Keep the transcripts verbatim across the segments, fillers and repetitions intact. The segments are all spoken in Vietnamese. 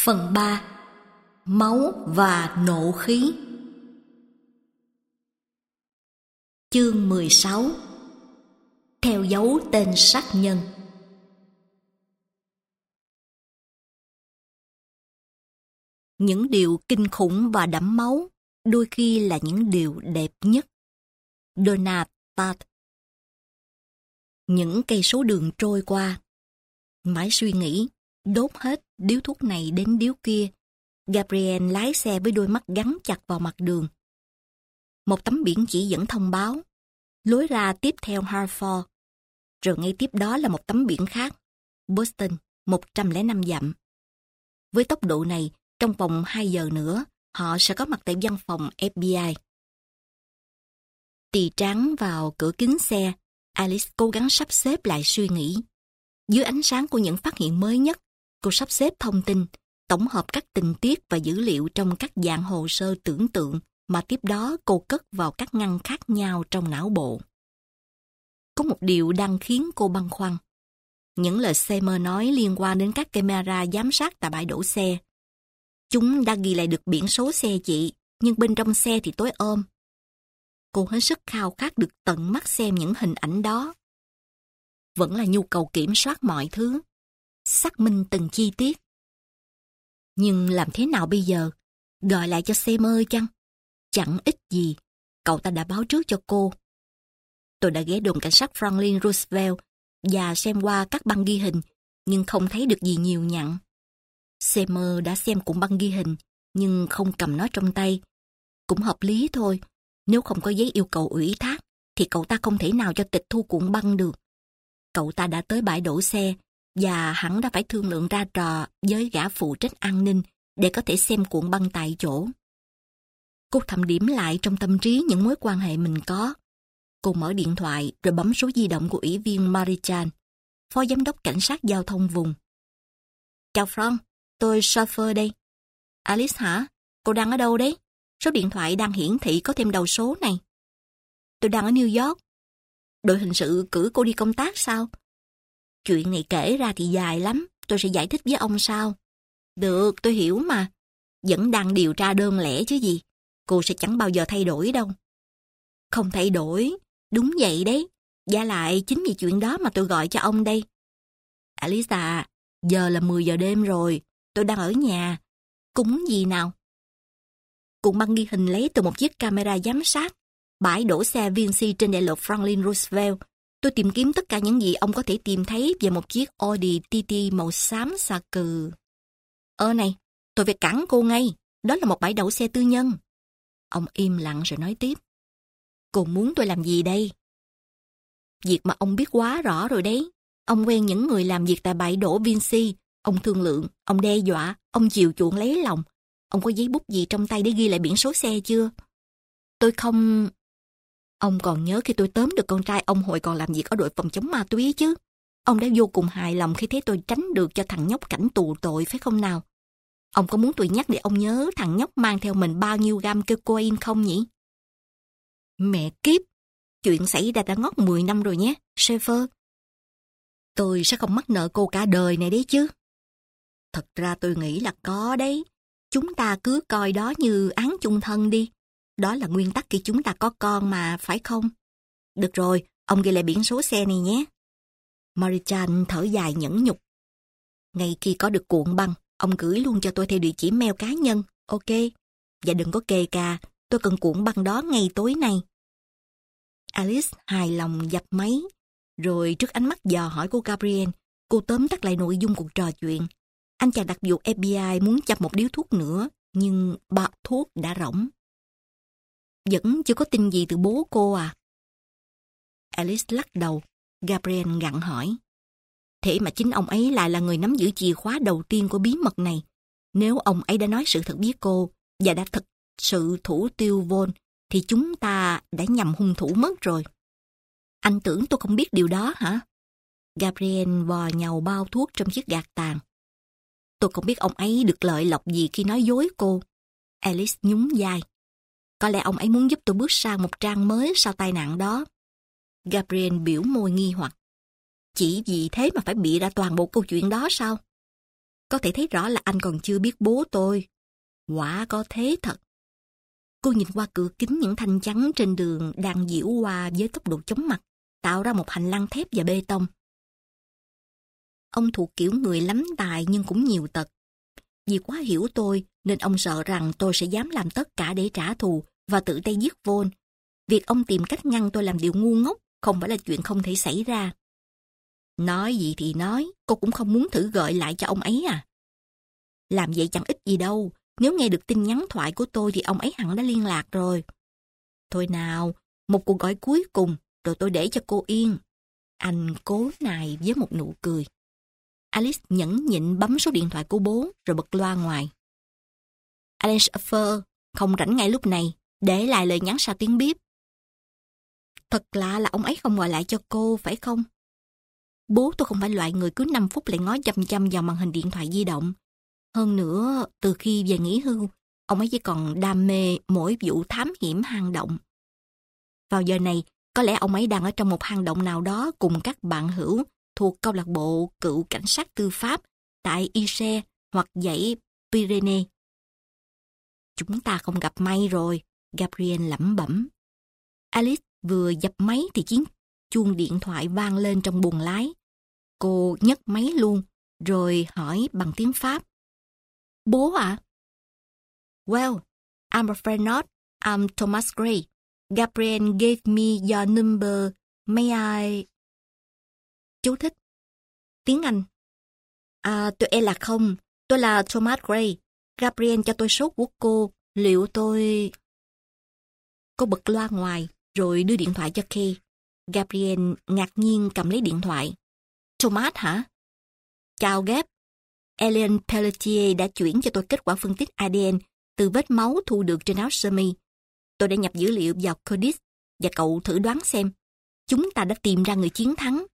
Phần ba. Máu và nộ khí. Chương mười sáu. Theo dấu tên sát nhân. Những điều kinh khủng và đẫm máu đôi khi là những điều đẹp nhất. Donald Tartt. Những cây số đường trôi qua. Mãi suy nghĩ, đốt hết điếu thuốc này đến điếu kia. Gabriel lái xe với đôi mắt gắn chặt vào mặt đường. Một tấm biển chỉ dẫn thông báo, lối ra tiếp theo Hartford. Rồi ngay tiếp đó là một tấm biển khác, Boston, một trăm lẻ năm dặm. Với tốc độ này, trong vòng hai giờ nữa, họ sẽ có mặt tại văn phòng F B I. Tì trán vào cửa kính xe, Alice cố gắng sắp xếp lại suy nghĩ. Dưới ánh sáng của những phát hiện mới nhất, cô sắp xếp thông tin, tổng hợp các tình tiết và dữ liệu trong các dạng hồ sơ tưởng tượng mà tiếp đó cô cất vào các ngăn khác nhau trong não bộ. Có một điều đang khiến cô băn khoăn. Những lời Seymour nói liên quan đến các camera giám sát tại bãi đổ xe. Chúng đã ghi lại được biển số xe chị, nhưng bên trong xe thì tối om. Cô hết sức khao khát được tận mắt xem những hình ảnh đó. Vẫn là nhu cầu kiểm soát mọi thứ, xác minh từng chi tiết. Nhưng làm thế nào bây giờ? Gọi lại cho Seymour chăng? Chẳng ích gì, cậu ta đã báo trước cho cô. Tôi đã ghé đồn cảnh sát Franklin Roosevelt và xem qua các băng ghi hình, nhưng không thấy được gì nhiều nhặn. Seymour đã xem cuộn băng ghi hình, nhưng không cầm nó trong tay. Cũng hợp lý thôi, nếu không có giấy yêu cầu ủy thác, thì cậu ta không thể nào cho tịch thu cuộn băng được. Cậu ta đã tới bãi đổ xe, và hẳn đã phải thương lượng ra trò với gã phụ trách an ninh để có thể xem cuộn băng tại chỗ. Cô thẩm điểm lại trong tâm trí những mối quan hệ mình có. Cô mở điện thoại rồi bấm số di động của ủy viên Marichan, phó giám đốc cảnh sát giao thông vùng. Chào Frank, tôi chauffeur đây. Alice hả? Cô đang ở đâu đấy? Số điện thoại đang hiển thị có thêm đầu số này. Tôi đang ở New York. Đội hình sự cử cô đi công tác sao? Chuyện này kể ra thì dài lắm, tôi sẽ giải thích với ông sau. Được, tôi hiểu mà. Vẫn đang điều tra đơn lẻ chứ gì. Cô sẽ chẳng bao giờ thay đổi đâu. Không thay đổi, đúng vậy đấy. Và lại chính vì chuyện đó mà tôi gọi cho ông đây. Alice à, giờ là mười giờ đêm rồi, tôi đang ở nhà. Cúng gì nào? Cuộn băng ghi hình lấy từ một chiếc camera giám sát, bãi đổ xe Vinci trên đại lộ Franklin Roosevelt. Tôi tìm kiếm tất cả những gì ông có thể tìm thấy về một chiếc Audi tê tê màu xám xà cừ. Ơ này, tôi phải cản cô ngay. Đó là một bãi đậu xe tư nhân. Ông im lặng rồi nói tiếp. Cô muốn tôi làm gì đây? Việc mà ông biết quá rõ rồi đấy. Ông quen những người làm việc tại bãi đổ Vinci. Ông thương lượng, ông đe dọa, ông chiều chuộng lấy lòng. Ông có giấy bút gì trong tay để ghi lại biển số xe chưa? Tôi không... Ông còn nhớ khi tôi tóm được con trai ông hồi còn làm việc ở đội phòng chống ma túy chứ? Ông đã vô cùng hài lòng khi thấy tôi tránh được cho thằng nhóc cảnh tù tội, phải không nào? Ông có muốn tôi nhắc để ông nhớ thằng nhóc mang theo mình bao nhiêu gam cocaine không nhỉ? Mẹ kiếp! Chuyện xảy ra đã ngót mười năm rồi nhé, Schaefer. Tôi sẽ không mắc nợ cô cả đời này đấy chứ. Thật ra tôi nghĩ là có đấy. Chúng ta cứ coi đó như án chung thân đi. Đó là nguyên tắc khi chúng ta có con mà, phải không? Được rồi, ông ghi lại biển số xe này nhé. Marichan thở dài nhẫn nhục. Ngay khi có được cuộn băng, ông gửi luôn cho tôi theo địa chỉ mail cá nhân, ok? Và đừng có kề cà, tôi cần cuộn băng đó ngay tối nay. Alice hài lòng dập máy, rồi trước ánh mắt dò hỏi của Gabriel, cô tóm tắt lại nội dung cuộc trò chuyện. Anh chàng đặc vụ F B I muốn chập một điếu thuốc nữa, nhưng bao thuốc đã rỗng. Vẫn chưa có tin gì từ bố cô à? Alice lắc đầu. Gabriel gặng hỏi. Thế mà chính ông ấy lại là người nắm giữ chìa khóa đầu tiên của bí mật này. Nếu ông ấy đã nói sự thật với cô và đã thực sự thủ tiêu Von, thì chúng ta đã nhầm hung thủ mất rồi. Anh tưởng tôi không biết điều đó hả? Gabriel vò nhàu bao thuốc trong chiếc gạt tàn. Tôi không biết ông ấy được lợi lộc gì khi nói dối cô. Alice nhún vai. Có lẽ ông ấy muốn giúp tôi bước sang một trang mới sau tai nạn đó. Gabriel biểu môi nghi hoặc. Chỉ vì thế mà phải bịa ra toàn bộ câu chuyện đó sao? Có thể thấy rõ là anh còn chưa biết bố tôi. Quả có thế thật. Cô nhìn qua cửa kính những thanh chắn trên đường đang diễu qua với tốc độ chóng mặt, tạo ra một hành lang thép và bê tông. Ông thuộc kiểu người lắm tài nhưng cũng nhiều tật. Vì quá hiểu tôi nên ông sợ rằng tôi sẽ dám làm tất cả để trả thù và tự tay giết Vaughn. Việc ông tìm cách ngăn tôi làm điều ngu ngốc không phải là chuyện không thể xảy ra. Nói gì thì nói, cô cũng không muốn thử gọi lại cho ông ấy à? Làm vậy chẳng ích gì đâu. Nếu nghe được tin nhắn thoại của tôi thì ông ấy hẳn đã liên lạc rồi. Thôi nào, một cuộc gọi cuối cùng rồi tôi để cho cô yên. Anh cố nài với một nụ cười. Alice nhẫn nhịn bấm số điện thoại của bố rồi bật loa ngoài. Alan Shaffer không rảnh ngay lúc này, để lại lời nhắn sau tiếng bíp. Thật lạ là ông ấy không gọi lại cho cô, phải không? Bố tôi không phải loại người cứ năm phút lại ngó chăm chăm vào màn hình điện thoại di động. Hơn nữa, từ khi về nghỉ hưu, ông ấy chỉ còn đam mê mỗi vụ thám hiểm hang động. Vào giờ này, có lẽ ông ấy đang ở trong một hang động nào đó cùng các bạn hữu thuộc câu lạc bộ cựu cảnh sát tư pháp tại Ise hoặc dãy Pyrenees. Chúng ta không gặp may rồi, Gabriel lẩm bẩm. Alice vừa dập máy thì tiếng chuông điện thoại vang lên trong buồng lái. Cô nhấc máy luôn, rồi hỏi bằng tiếng Pháp. Bố ạ? À? Well, I'm afraid not. I'm Thomas Gray. Gabriel gave me your number. May I... Chú thích. Tiếng Anh. À, tôi e là không. Tôi là Thomas Gray. Gabriel cho tôi số của cô. Liệu tôi... Cô bật loa ngoài, rồi đưa điện thoại cho Kay. Gabriel ngạc nhiên cầm lấy điện thoại. Thomas hả? Chào Gab. Ellen Pelletier đã chuyển cho tôi kết quả phân tích a đê en từ vết máu thu được trên áo sơ mi. Tôi đã nhập dữ liệu vào Codis và cậu thử đoán xem. Chúng ta đã tìm ra người chiến thắng.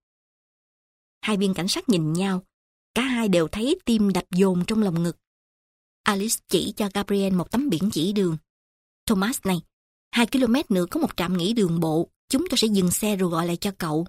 Hai viên cảnh sát nhìn nhau. Cả hai đều thấy tim đập dồn trong lồng ngực. Alice chỉ cho Gabriel một tấm biển chỉ đường. Thomas này, hai ki lô mét nữa có một trạm nghỉ đường bộ. Chúng tôi sẽ dừng xe rồi gọi lại cho cậu.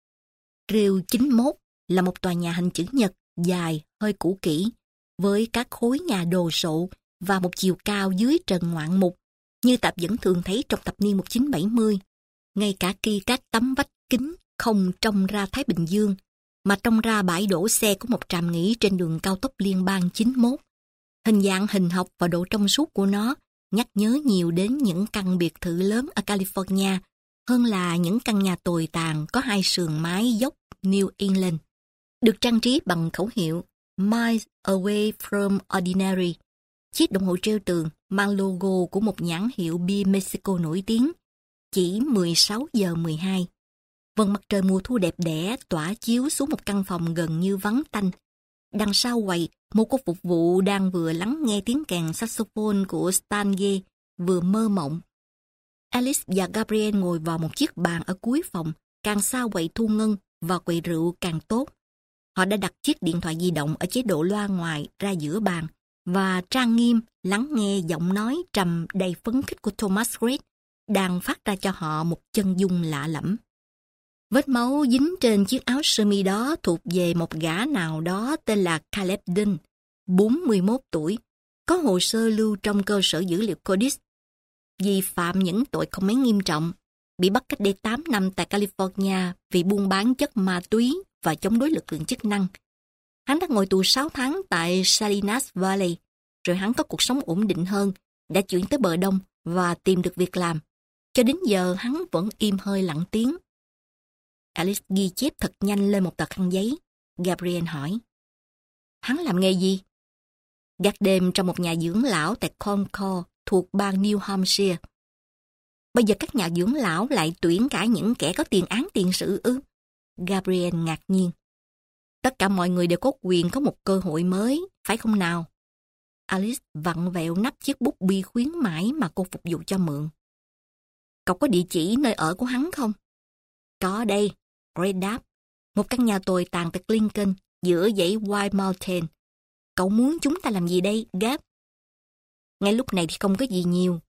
Rêu chín mốt là một tòa nhà hình chữ nhật dài, hơi cũ kỹ, với các khối nhà đồ sộ và một chiều cao dưới trần ngoạn mục, như tạp vẫn thường thấy trong thập niên một nghìn chín trăm bảy mươi. Ngay cả khi các tấm vách kính không trông ra Thái Bình Dương, mà trông ra bãi đổ xe của một trạm nghỉ trên đường cao tốc liên bang chín mốt. Hình dạng hình học và độ trong suốt của nó nhắc nhớ nhiều đến những căn biệt thự lớn ở California hơn là những căn nhà tồi tàn có hai sườn mái dốc New England. Được trang trí bằng khẩu hiệu Miles Away from Ordinary. Chiếc đồng hồ treo tường mang logo của một nhãn hiệu bia Mexico nổi tiếng. Chỉ mười sáu giờ mười hai. Vầng mặt trời mùa thu đẹp đẽ tỏa chiếu xuống một căn phòng gần như vắng tanh. Đằng sau quầy, một cô phục vụ đang vừa lắng nghe tiếng kèn saxophone của Stan Getz, vừa mơ mộng. Alice và Gabriel ngồi vào một chiếc bàn ở cuối phòng, càng xa quầy thu ngân và quầy rượu càng tốt. Họ đã đặt chiếc điện thoại di động ở chế độ loa ngoài ra giữa bàn và trang nghiêm lắng nghe giọng nói trầm đầy phấn khích của Thomas Gray đang phát ra cho họ một chân dung lạ lẫm. Vết máu dính trên chiếc áo sơ mi đó thuộc về một gã nào đó tên là Caleb Dunn, bốn mươi mốt tuổi, có hồ sơ lưu trong cơ sở dữ liệu Codis. Vì phạm những tội không mấy nghiêm trọng, bị bắt cách đây tám năm tại California vì buôn bán chất ma túy và chống đối lực lượng chức năng. Hắn đã ngồi tù sáu tháng tại Salinas Valley, rồi hắn có cuộc sống ổn định hơn, đã chuyển tới bờ Đông và tìm được việc làm. Cho đến giờ hắn vẫn im hơi lặng tiếng. Alice ghi chép thật nhanh lên một tờ khăn giấy. Gabriel hỏi. Hắn làm nghề gì? Gác đêm trong một nhà dưỡng lão tại Concord thuộc bang New Hampshire. Bây giờ các nhà dưỡng lão lại tuyển cả những kẻ có tiền án tiền sự ư? Gabriel ngạc nhiên. Tất cả mọi người đều có quyền có một cơ hội mới, phải không nào? Alice vặn vẹo nắp chiếc bút bi khuyến mãi mà cô phục vụ cho mượn. Cậu có địa chỉ nơi ở của hắn không? Có đây, Gray đáp. Một căn nhà tồi tàn tại Lincoln, giữa dãy White Mountain. Cậu muốn chúng ta làm gì đây, Gab? Ngay lúc này thì không có gì nhiều.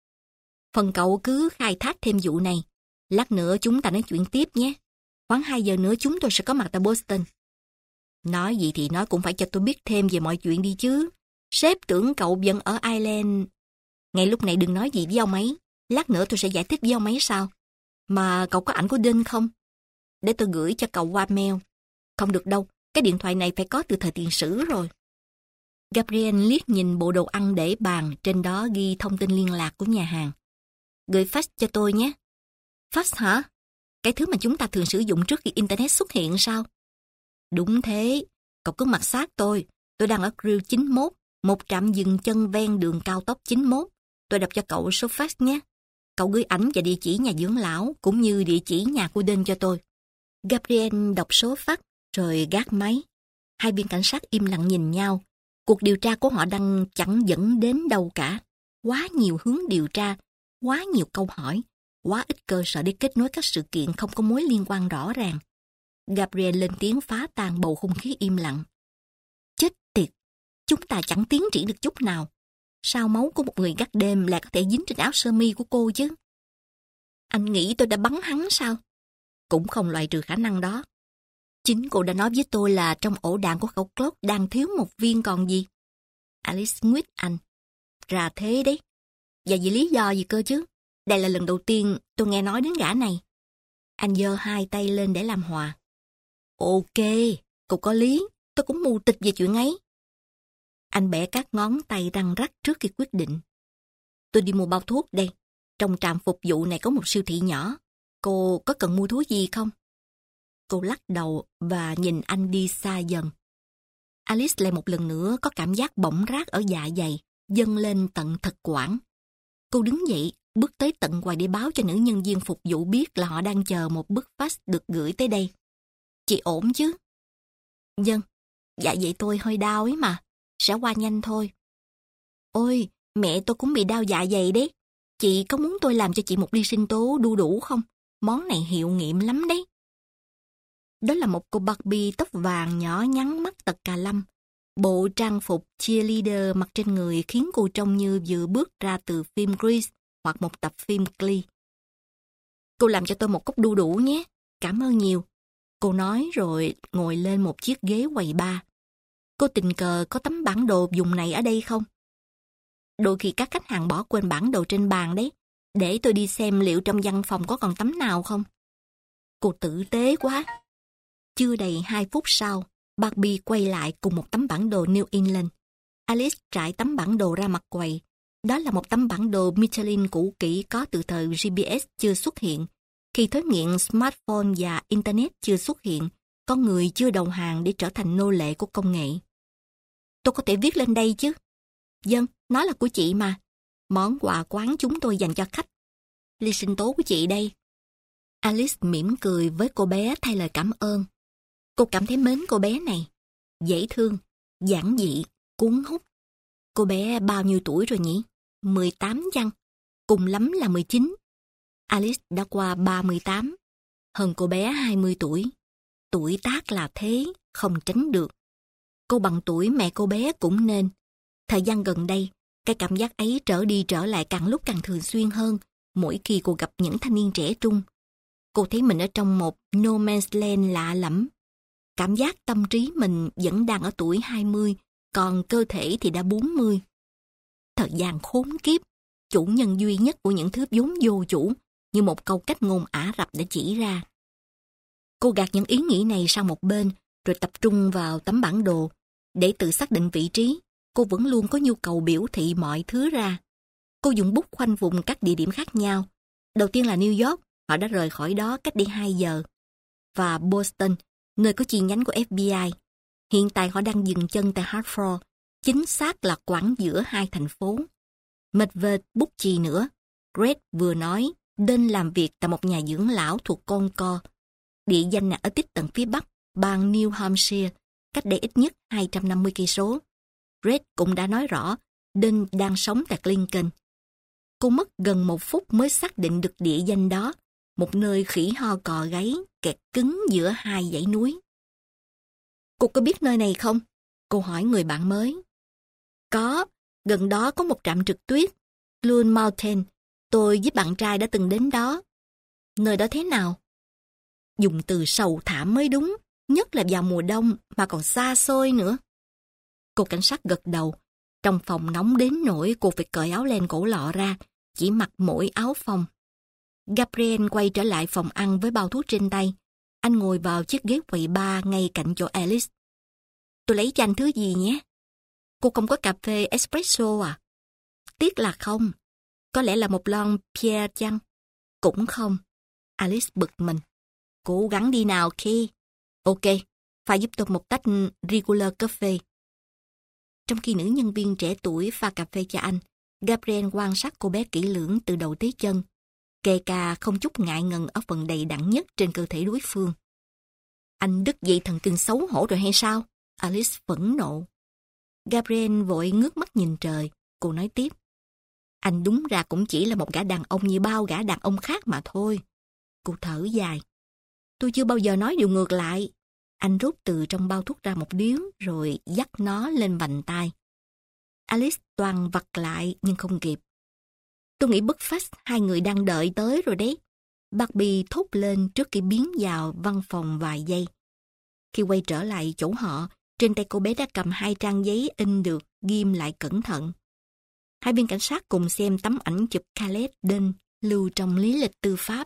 Phần cậu cứ khai thác thêm vụ này. Lát nữa chúng ta nói chuyện tiếp nhé. Khoảng hai giờ nữa chúng tôi sẽ có mặt tại Boston. Nói gì thì nói cũng phải cho tôi biết thêm về mọi chuyện đi chứ. Sếp tưởng cậu vẫn ở Ireland. Ngay lúc này đừng nói gì với ông ấy. Lát nữa tôi sẽ giải thích với ông ấy sao. Mà cậu có ảnh của Đinh không? Để tôi gửi cho cậu qua mail. Không được đâu, cái điện thoại này phải có từ thời tiền sử rồi. Gabriel liếc nhìn bộ đồ ăn để bàn, trên đó ghi thông tin liên lạc của nhà hàng. Gửi fax cho tôi nhé. Fax hả? Cái thứ mà chúng ta thường sử dụng trước khi Internet xuất hiện sao? Đúng thế, cậu cứ mặc sát tôi. Tôi đang ở Grill chín mốt, một trạm dừng chân ven đường cao tốc chín mốt. Tôi đọc cho cậu số fax nhé. Cậu gửi ảnh và địa chỉ nhà dưỡng lão, cũng như địa chỉ nhà cô Đinh cho tôi. Gabriel đọc số fax, rồi gác máy. Hai viên cảnh sát im lặng nhìn nhau. Cuộc điều tra của họ đang chẳng dẫn đến đâu cả. Quá nhiều hướng điều tra, quá nhiều câu hỏi, quá ít cơ sở để kết nối các sự kiện không có mối liên quan rõ ràng. Gabriel lên tiếng phá tan bầu không khí im lặng. Chết tiệt, chúng ta chẳng tiến triển được chút nào. Sao máu của một người gác đêm lại có thể dính trên áo sơ mi của cô chứ? Anh nghĩ tôi đã bắn hắn sao? Cũng không loại trừ khả năng đó. Chính cô đã nói với tôi là trong ổ đạn của khẩu Glock đang thiếu một viên còn gì. Alice nguyết anh. Ra thế đấy. Và vì lý do gì cơ chứ? Đây là lần đầu tiên tôi nghe nói đến gã này. Anh giơ hai tay lên để làm hòa. Ok, cô có lý. Tôi cũng mù tịch về chuyện ấy. Anh bẻ các ngón tay răng rắc trước khi quyết định. Tôi đi mua bao thuốc đây. Trong trạm phục vụ này có một siêu thị nhỏ. Cô có cần mua thuốc gì không? Cô lắc đầu và nhìn anh đi xa dần. Alice lại một lần nữa có cảm giác bỏng rát ở dạ dày, dâng lên tận thực quản. Cô đứng dậy, bước tới tận ngoài để báo cho nữ nhân viên phục vụ biết là họ đang chờ một bức fax được gửi tới đây. Chị ổn chứ? Vâng, dạ vậy tôi hơi đau ấy mà, sẽ qua nhanh thôi. Ôi, mẹ tôi cũng bị đau dạ dày đấy. Chị có muốn tôi làm cho chị một ly sinh tố đu đủ không? Món này hiệu nghiệm lắm đấy. Đó là một cô Barbie tóc vàng nhỏ nhắn mắt tật cà lâm. Bộ trang phục cheerleader mặc trên người khiến cô trông như vừa bước ra từ phim Grease hoặc một tập phim Glee. Cô làm cho tôi một cốc đu đủ nhé. Cảm ơn nhiều. Cô nói rồi ngồi lên một chiếc ghế quầy bar. Cô tình cờ có tấm bản đồ dùng này ở đây không? Đôi khi các khách hàng bỏ quên bản đồ trên bàn đấy. Để tôi đi xem liệu trong văn phòng có còn tấm nào không. Cô tử tế quá. Chưa đầy hai phút sau, Barbie quay lại cùng một tấm bản đồ New England. Alice trải tấm bản đồ ra mặt quầy. Đó là một tấm bản đồ Michelin cũ kỹ có từ thời giê pê ét chưa xuất hiện. Khi thối nghiện smartphone và Internet chưa xuất hiện, con người chưa đầu hàng để trở thành nô lệ của công nghệ. Tôi có thể viết lên đây chứ? Vâng, nó là của chị mà. Món quà quán chúng tôi dành cho khách. Ly sinh tố của chị đây. Alice mỉm cười với cô bé thay lời cảm ơn. Cô cảm thấy mến cô bé này. Dễ thương, giản dị, cuốn hút. Cô bé bao nhiêu tuổi rồi nhỉ? mười tám chăng? Cùng lắm là mười chín. Alice đã qua ba mươi tám. Hơn cô bé hai mươi tuổi. Tuổi tác là thế, không tránh được. Cô bằng tuổi mẹ cô bé cũng nên. Thời gian gần đây, cái cảm giác ấy trở đi trở lại càng lúc càng thường xuyên hơn mỗi khi cô gặp những thanh niên trẻ trung. Cô thấy mình ở trong một no man's land lạ lẫm. Cảm giác tâm trí mình vẫn đang ở tuổi hai mươi, còn cơ thể thì đã bốn mươi. Thời gian khốn kiếp, chủ nhân duy nhất của những thứ vốn vô chủ, như một câu cách ngôn Ả Rập đã chỉ ra. Cô gạt những ý nghĩ này sang một bên, rồi tập trung vào tấm bản đồ. Để tự xác định vị trí, cô vẫn luôn có nhu cầu biểu thị mọi thứ ra. Cô dùng bút khoanh vùng các địa điểm khác nhau. Đầu tiên là New York, họ đã rời khỏi đó cách đây hai giờ. Và Boston, nơi có chi nhánh của ép bê i. Hiện tại họ đang dừng chân tại Hartford, chính xác là quãng giữa hai thành phố. Mệt vệt bút chì nữa, Greg vừa nói đến làm việc tại một nhà dưỡng lão thuộc Concord. Địa danh này ở tít tận phía bắc, bang New Hampshire, cách đây ít nhất hai trăm năm mươi cây số. Greg cũng đã nói rõ, Đinh đang sống tại Lincoln. Cô mất gần một phút mới xác định được địa danh đó, một nơi khỉ ho cò gáy, kẹt cứng giữa hai dãy núi. Cô có biết nơi này không? Cô hỏi người bạn mới. Có, gần đó có một trạm trượt tuyết, Blue Mountain. Tôi với bạn trai đã từng đến đó. Nơi đó thế nào? Dùng từ sầu thảm mới đúng, nhất là vào mùa đông mà còn xa xôi nữa. Cô cảnh sát gật đầu. Trong phòng nóng đến nỗi cô phải cởi áo len cổ lọ ra, chỉ mặc mỗi áo phông. Gabriel quay trở lại phòng ăn với bao thuốc trên tay. Anh ngồi vào chiếc ghế quầy bar ngay cạnh chỗ Alice. Tôi lấy cho anh thứ gì nhé? Cô không có cà phê espresso à? Tiếc là không. Có lẽ là một lon Pierre chăng? Cũng không. Alice bực mình. Cố gắng đi nào khi. Ok, pha giúp tôi một tách regular coffee. Trong khi nữ nhân viên trẻ tuổi pha cà phê cho anh, Gabriel quan sát cô bé kỹ lưỡng từ đầu tới chân, kể cả không chút ngại ngần ở phần đầy đặn nhất trên cơ thể đối phương. Anh đứt dây thần kinh xấu hổ rồi hay sao? Alice phẫn nộ. Gabriel vội ngước mắt nhìn trời. Cô nói tiếp. Anh đúng ra cũng chỉ là một gã đàn ông như bao gã đàn ông khác mà thôi. Cô thở dài. Tôi chưa bao giờ nói điều ngược lại. Anh rút từ trong bao thuốc ra một điếu rồi dắt nó lên vành tai. Alice toàn vặt lại nhưng không kịp. Tôi nghĩ bất phát hai người đang đợi tới rồi đấy. Barbie thốt lên trước khi biến vào văn phòng vài giây. Khi quay trở lại chỗ họ, trên tay cô bé đã cầm hai trang giấy in được, ghim lại cẩn thận. Hai viên cảnh sát cùng xem tấm ảnh chụp Khaled Din lưu trong lý lịch tư pháp.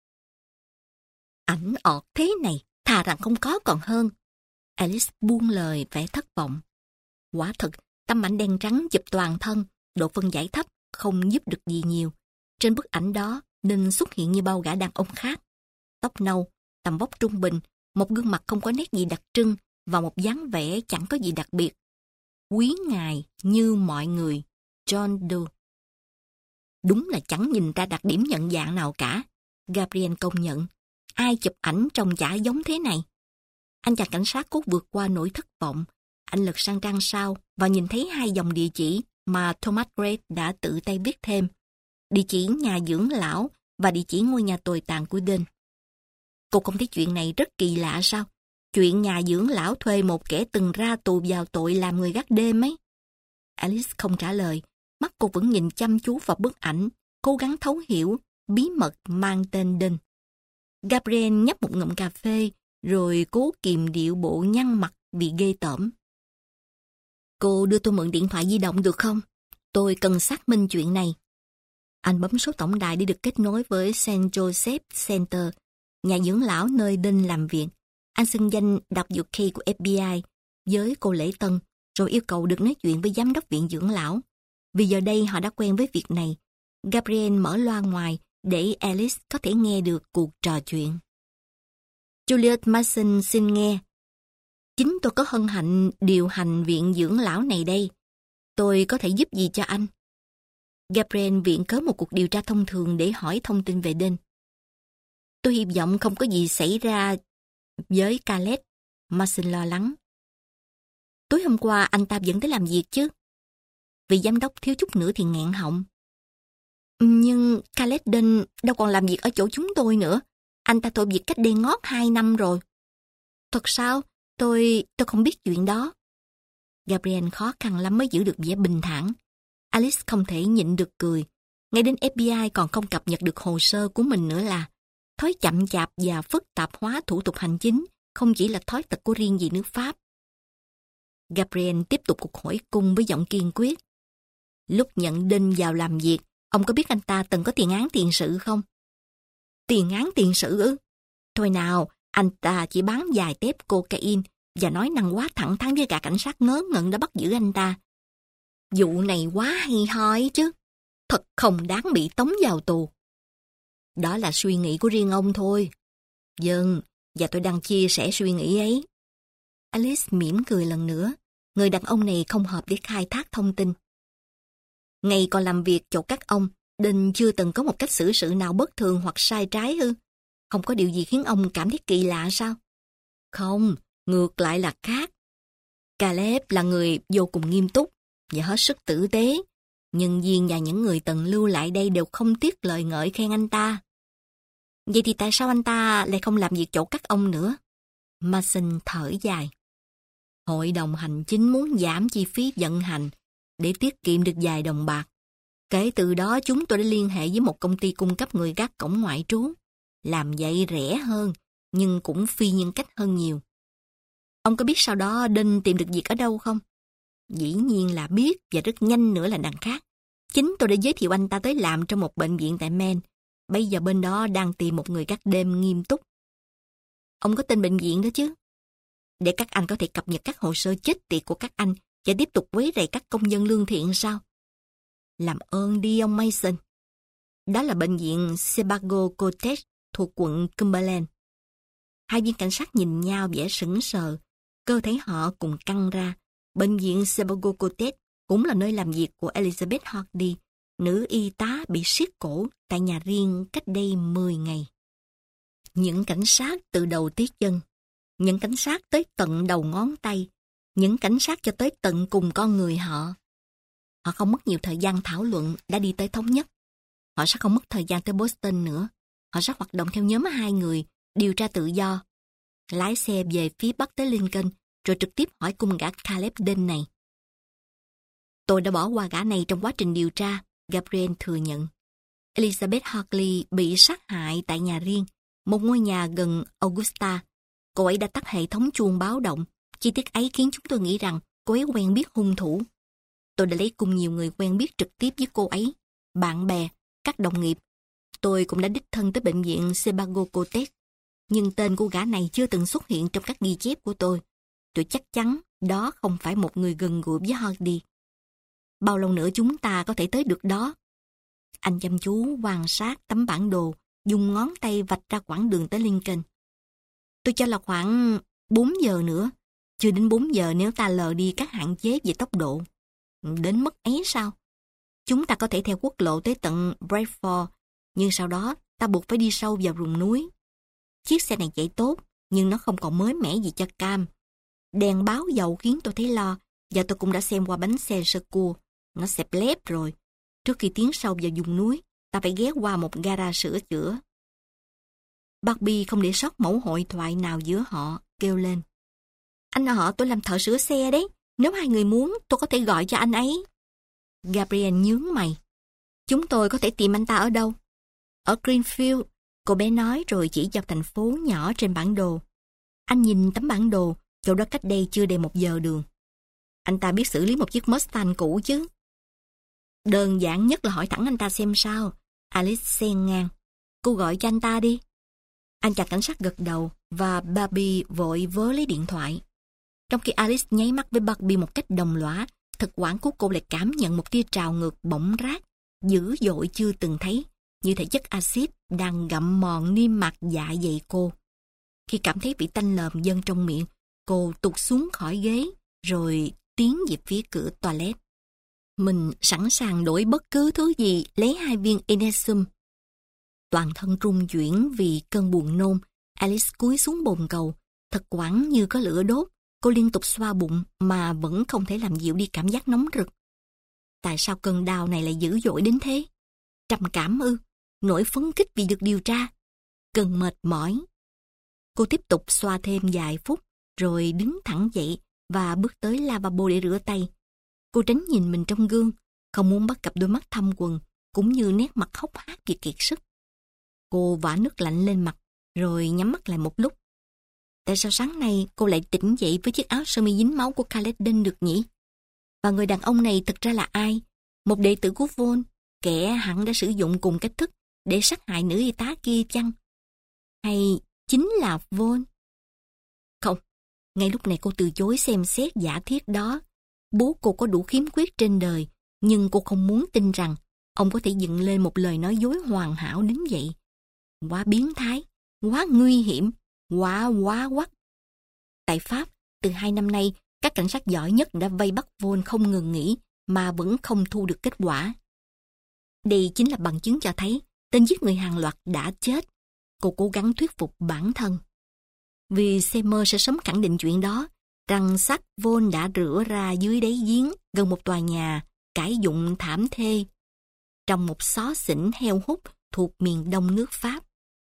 Ảnh ọt thế này, thà rằng không có còn hơn. Alice buông lời vẻ thất vọng. Quả thực, tấm ảnh đen trắng chụp toàn thân, độ phân giải thấp, không giúp được gì nhiều. Trên bức ảnh đó, Ninh xuất hiện như bao gã đàn ông khác. Tóc nâu, tầm vóc trung bình, một gương mặt không có nét gì đặc trưng và một dáng vẻ chẳng có gì đặc biệt. Quý ngài như mọi người, John Doe. Đúng là chẳng nhìn ra đặc điểm nhận dạng nào cả. Gabriel công nhận. Ai chụp ảnh trông chả giống thế này. Anh chàng cảnh sát cố vượt qua nỗi thất vọng. Anh lật sang trang sau và nhìn thấy hai dòng địa chỉ mà Thomas Gray đã tự tay viết thêm. Địa chỉ nhà dưỡng lão và địa chỉ ngôi nhà tồi tàn của Dean. Cô không thấy chuyện này rất kỳ lạ sao? Chuyện nhà dưỡng lão thuê một kẻ từng ra tù vào tội làm người gác đêm ấy. Alice không trả lời. Mắt cô vẫn nhìn chăm chú vào bức ảnh, cố gắng thấu hiểu bí mật mang tên Dean. Gabriel nhấp một ngụm cà phê, rồi cố kìm điệu bộ nhăn mặt vì ghê tởm. Cô đưa tôi mượn điện thoại di động được không? Tôi cần xác minh chuyện này. Anh bấm số tổng đài để được kết nối với Saint Joseph Center, nhà dưỡng lão nơi Dean làm việc. Anh xưng danh W K của F B I với cô lễ tân, rồi yêu cầu được nói chuyện với giám đốc viện dưỡng lão. Vì giờ đây họ đã quen với việc này, Gabriel mở loa ngoài để Alice có thể nghe được cuộc trò chuyện. Juliet Mason xin nghe. Chính tôi có hân hạnh điều hành viện dưỡng lão này đây. Tôi có thể giúp gì cho anh? Gabriel viện cớ một cuộc điều tra thông thường để hỏi thông tin về Dean. Tôi hy vọng không có gì xảy ra với Khaled. Mason lo lắng. Tối hôm qua anh ta vẫn tới làm việc chứ? Vị giám đốc thiếu chút nữa thì nghẹn họng. Nhưng Khaled Din đâu còn làm việc ở chỗ chúng tôi nữa. Anh ta thôi việc cách đây ngót hai năm rồi. Thật sao? Tôi... tôi không biết chuyện đó. Gabriel khó khăn lắm mới giữ được vẻ bình thản. Alice không thể nhịn được cười. Ngay đến F B I còn không cập nhật được hồ sơ của mình nữa là. Thói chậm chạp và phức tạp hóa thủ tục hành chính không chỉ là thói tật của riêng gì nước Pháp. Gabriel tiếp tục cuộc hỏi cung với giọng kiên quyết. Lúc nhận Dean vào làm việc, ông có biết anh ta từng có tiền án tiền sự không? Tiền án tiền sự ư? Thôi nào, anh ta chỉ bán vài tép cocaine và nói năng quá thẳng thắn với cả cảnh sát ngớ ngẩn đã bắt giữ anh ta. Vụ này quá hay ho ấy chứ. Thật không đáng bị tống vào tù. Đó là suy nghĩ của riêng ông thôi. Vâng, và tôi đang chia sẻ suy nghĩ ấy. Alice mỉm cười lần nữa. Người đàn ông này không hợp để khai thác thông tin. Ngày còn làm việc chỗ các ông, Dean chưa từng có một cách xử sự nào bất thường hoặc sai trái ư? Không có điều gì khiến ông cảm thấy kỳ lạ sao? Không, ngược lại là khác. Caleb là người vô cùng nghiêm túc và hết sức tử tế. Nhân viên và những người từng lưu lại đây đều không tiếc lời ngợi khen anh ta. Vậy thì tại sao anh ta lại không làm việc chỗ các ông nữa? Mason thở dài. Hội đồng hành chính muốn giảm chi phí vận hành để tiết kiệm được vài đồng bạc. Kể từ đó chúng tôi đã liên hệ với một công ty cung cấp người gác cổng ngoại trú. Làm vậy rẻ hơn, nhưng cũng phi nhân cách hơn nhiều. Ông có biết sau đó Đinh tìm được việc ở đâu không? Dĩ nhiên là biết, và rất nhanh nữa là đằng khác. Chính tôi đã giới thiệu anh ta tới làm trong một bệnh viện tại Maine. Bây giờ bên đó đang tìm một người gác đêm nghiêm túc. Ông có tên bệnh viện đó chứ? Để các anh có thể cập nhật các hồ sơ chết tiệt của các anh và tiếp tục quấy rầy các công dân lương thiện sao? Làm ơn đi ông Mason. Đó là bệnh viện Sebago Cottage thuộc quận Cumberland. Hai viên cảnh sát nhìn nhau vẻ sững sờ, cơ thể họ cùng căng ra. Bệnh viện Sebago Cottage cũng là nơi làm việc của Elizabeth Hardy, nữ y tá bị siết cổ tại nhà riêng cách đây mười ngày. Những cảnh sát từ đầu tới chân, những cảnh sát tới tận đầu ngón tay, những cảnh sát cho tới tận cùng con người họ. Họ không mất nhiều thời gian thảo luận, đã đi tới thống nhất. Họ sẽ không mất thời gian tới Boston nữa. Họ sẽ hoạt động theo nhóm hai người, điều tra tự do. Lái xe về phía bắc tới Lincoln, rồi trực tiếp hỏi cung gã Caleb Dean này. Tôi đã bỏ qua gã này trong quá trình điều tra, Gabriel thừa nhận. Elizabeth Hartley bị sát hại tại nhà riêng, một ngôi nhà gần Augusta. Cô ấy đã tắt hệ thống chuông báo động. Chi tiết ấy khiến chúng tôi nghĩ rằng cô ấy quen biết hung thủ. Tôi đã lấy cùng nhiều người quen biết trực tiếp với cô ấy, bạn bè, các đồng nghiệp. Tôi cũng đã đích thân tới bệnh viện Sebago Cottage, nhưng tên cô gã này chưa từng xuất hiện trong các ghi chép của tôi. Tôi chắc chắn đó không phải một người gần gũi với Hardy. Bao lâu nữa chúng ta có thể tới được đó? Anh chăm chú quan sát tấm bản đồ, dùng ngón tay vạch ra quãng đường tới Lincoln. Tôi cho là khoảng bốn giờ nữa. Chưa đến bốn giờ nếu ta lờ đi các hạn chế về tốc độ. Đến mức ấy sao? Chúng ta có thể theo quốc lộ tới tận Bradford, nhưng sau đó ta buộc phải đi sâu vào rừng núi. Chiếc xe này chạy tốt, nhưng nó không còn mới mẻ gì cho Cam. Đèn báo dầu khiến tôi thấy lo, và tôi cũng đã xem qua bánh xe sơ cua. Nó xẹp lép rồi. Trước khi tiến sâu vào vùng núi, ta phải ghé qua một gara sửa chữa. Barbie không để sót mẫu hội thoại nào giữa họ, kêu lên. Anh họ tôi làm thợ sửa xe đấy. Nếu hai người muốn, tôi có thể gọi cho anh ấy. Gabriel nhướng mày. Chúng tôi có thể tìm anh ta ở đâu? Ở Greenfield, cô bé nói rồi chỉ vào thành phố nhỏ trên bản đồ. Anh nhìn tấm bản đồ, chỗ đó cách đây chưa đầy một giờ đường. Anh ta biết xử lý một chiếc Mustang cũ chứ. Đơn giản nhất là hỏi thẳng anh ta xem sao. Alice xen ngang. Cô gọi cho anh ta đi. Anh chàng cảnh sát gật đầu và Barbie vội vớ lấy điện thoại. Trong khi Alice nháy mắt với Barbie một cách đồng loá, thực quản của cô lại cảm nhận một tia trào ngược bỗng rát, dữ dội chưa từng thấy, như thể chất axit đang gặm mòn niêm mạc dạ dày cô. Khi cảm thấy vị tanh lờm dâng trong miệng, cô tụt xuống khỏi ghế, rồi tiến về phía cửa toilet. Mình sẵn sàng đổi bất cứ thứ gì lấy hai viên Inesum. Toàn thân rung chuyển vì cơn buồn nôn, Alice cúi xuống bồn cầu, thực quản như có lửa đốt. Cô liên tục xoa bụng mà vẫn không thể làm dịu đi cảm giác nóng rực. Tại sao cơn đau này lại dữ dội đến thế? Trầm cảm ư? Nỗi phấn khích vì được điều tra? Cơn mệt mỏi? Cô tiếp tục xoa thêm vài phút, rồi đứng thẳng dậy và bước tới lavabo để rửa tay. Cô tránh nhìn mình trong gương, không muốn bắt gặp đôi mắt thâm quầng, cũng như nét mặt hốc hác vì kiệt sức. Cô vả nước lạnh lên mặt, rồi nhắm mắt lại một lúc. Tại sao sáng nay cô lại tỉnh dậy với chiếc áo sơ mi dính máu của Caleb Dean được nhỉ? Và người đàn ông này thực ra là ai? Một đệ tử của Vaughn, kẻ hẳn đã sử dụng cùng cách thức để sát hại nữ y tá kia chăng? Hay chính là Vaughn? Không, ngay lúc này cô từ chối xem xét giả thiết đó. Bố cô có đủ khiếm khuyết trên đời, nhưng cô không muốn tin rằng ông có thể dựng lên một lời nói dối hoàn hảo đến vậy. Quá biến thái, quá nguy hiểm, quá quá quắc. Tại Pháp, từ hai năm nay, các cảnh sát giỏi nhất đã vây bắt Vaughn không ngừng nghỉ mà vẫn không thu được kết quả. Đây chính là bằng chứng cho thấy tên giết người hàng loạt đã chết. Cô cố gắng thuyết phục bản thân. Vì Seymour sẽ sớm khẳng định chuyện đó, rằng xác Vaughn đã rửa ra dưới đáy giếng gần một tòa nhà cải dụng thảm thê trong một xó xỉnh heo hút thuộc miền đông nước Pháp.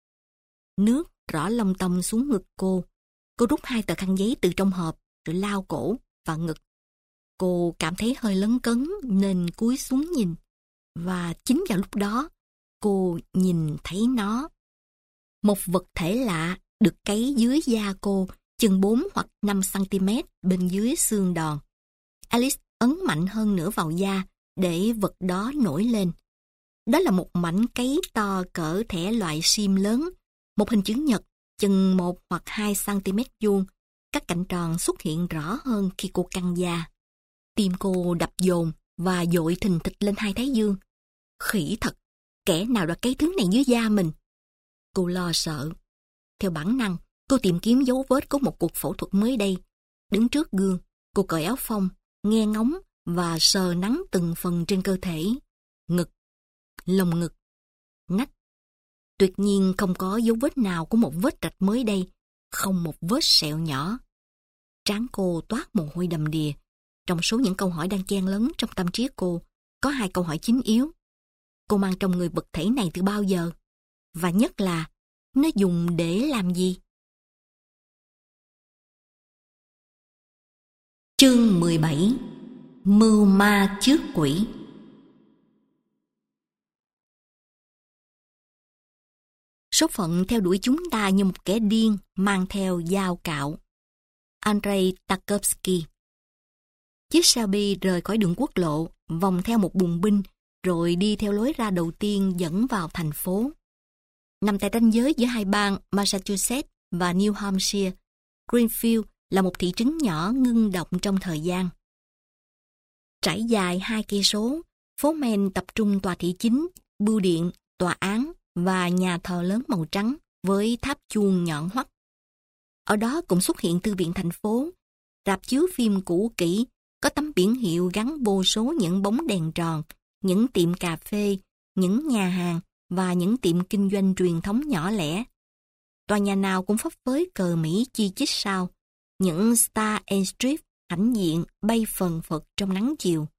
Nước rõ lông tông xuống ngực cô. Cô rút hai tờ khăn giấy từ trong hộp rồi lao cổ và ngực. Cô cảm thấy hơi lấn cấn nên cúi xuống nhìn. Và chính vào lúc đó, cô nhìn thấy nó. Một vật thể lạ được cấy dưới da cô chừng bốn hoặc năm xăng-ti-mét bên dưới xương đòn. Alice ấn mạnh hơn nữa vào da để vật đó nổi lên. Đó là một mảnh cấy to cỡ thẻ loại sim lớn, một hình chữ nhật chừng một hoặc hai xăng-ti-mét vuông. Các cạnh tròn xuất hiện rõ hơn khi cô căng da. Tim cô đập dồn và dội thình thịch lên hai thái dương. Khỉ thật, kẻ nào đã cấy thứ này dưới da mình? Cô lo sợ. Theo bản năng, cô tìm kiếm dấu vết của một cuộc phẫu thuật mới đây. Đứng trước gương, cô cởi áo phông, nghe ngóng và sờ nắn từng phần trên cơ thể. Ngực, lồng ngực, nách. Tuyệt nhiên không có dấu vết nào của một vết rạch mới đây, không một vết sẹo nhỏ. Trán cô toát mồ hôi đầm đìa. Trong số những câu hỏi đang chen lấn trong tâm trí cô, có hai câu hỏi chính yếu. Cô mang trong người vật thể này từ bao giờ? Và nhất là, nó dùng để làm gì? Chương mười bảy. Mưu ma trước quỷ. Số phận theo đuổi chúng ta như một kẻ điên mang theo dao cạo. Andrei Tarkovsky. Chiếc Shelby rời khỏi đường quốc lộ, vòng theo một bùng binh, rồi đi theo lối ra đầu tiên dẫn vào thành phố. Nằm tại ranh giới giữa hai bang Massachusetts và New Hampshire, Greenfield là một thị trấn nhỏ ngưng động trong thời gian. Trải dài hai cây số, phố men tập trung tòa thị chính, bưu điện, tòa án và nhà thờ lớn màu trắng với tháp chuông nhọn hoắt. Ở đó cũng xuất hiện thư viện thành phố, rạp chiếu phim cũ kỹ, có tấm biển hiệu gắn vô số những bóng đèn tròn, những tiệm cà phê, những nhà hàng và những tiệm kinh doanh truyền thống nhỏ lẻ. Tòa nhà nào cũng phấp phới cờ Mỹ chi chít sao, những Star and Strip hãnh diện bay phần phật trong nắng chiều.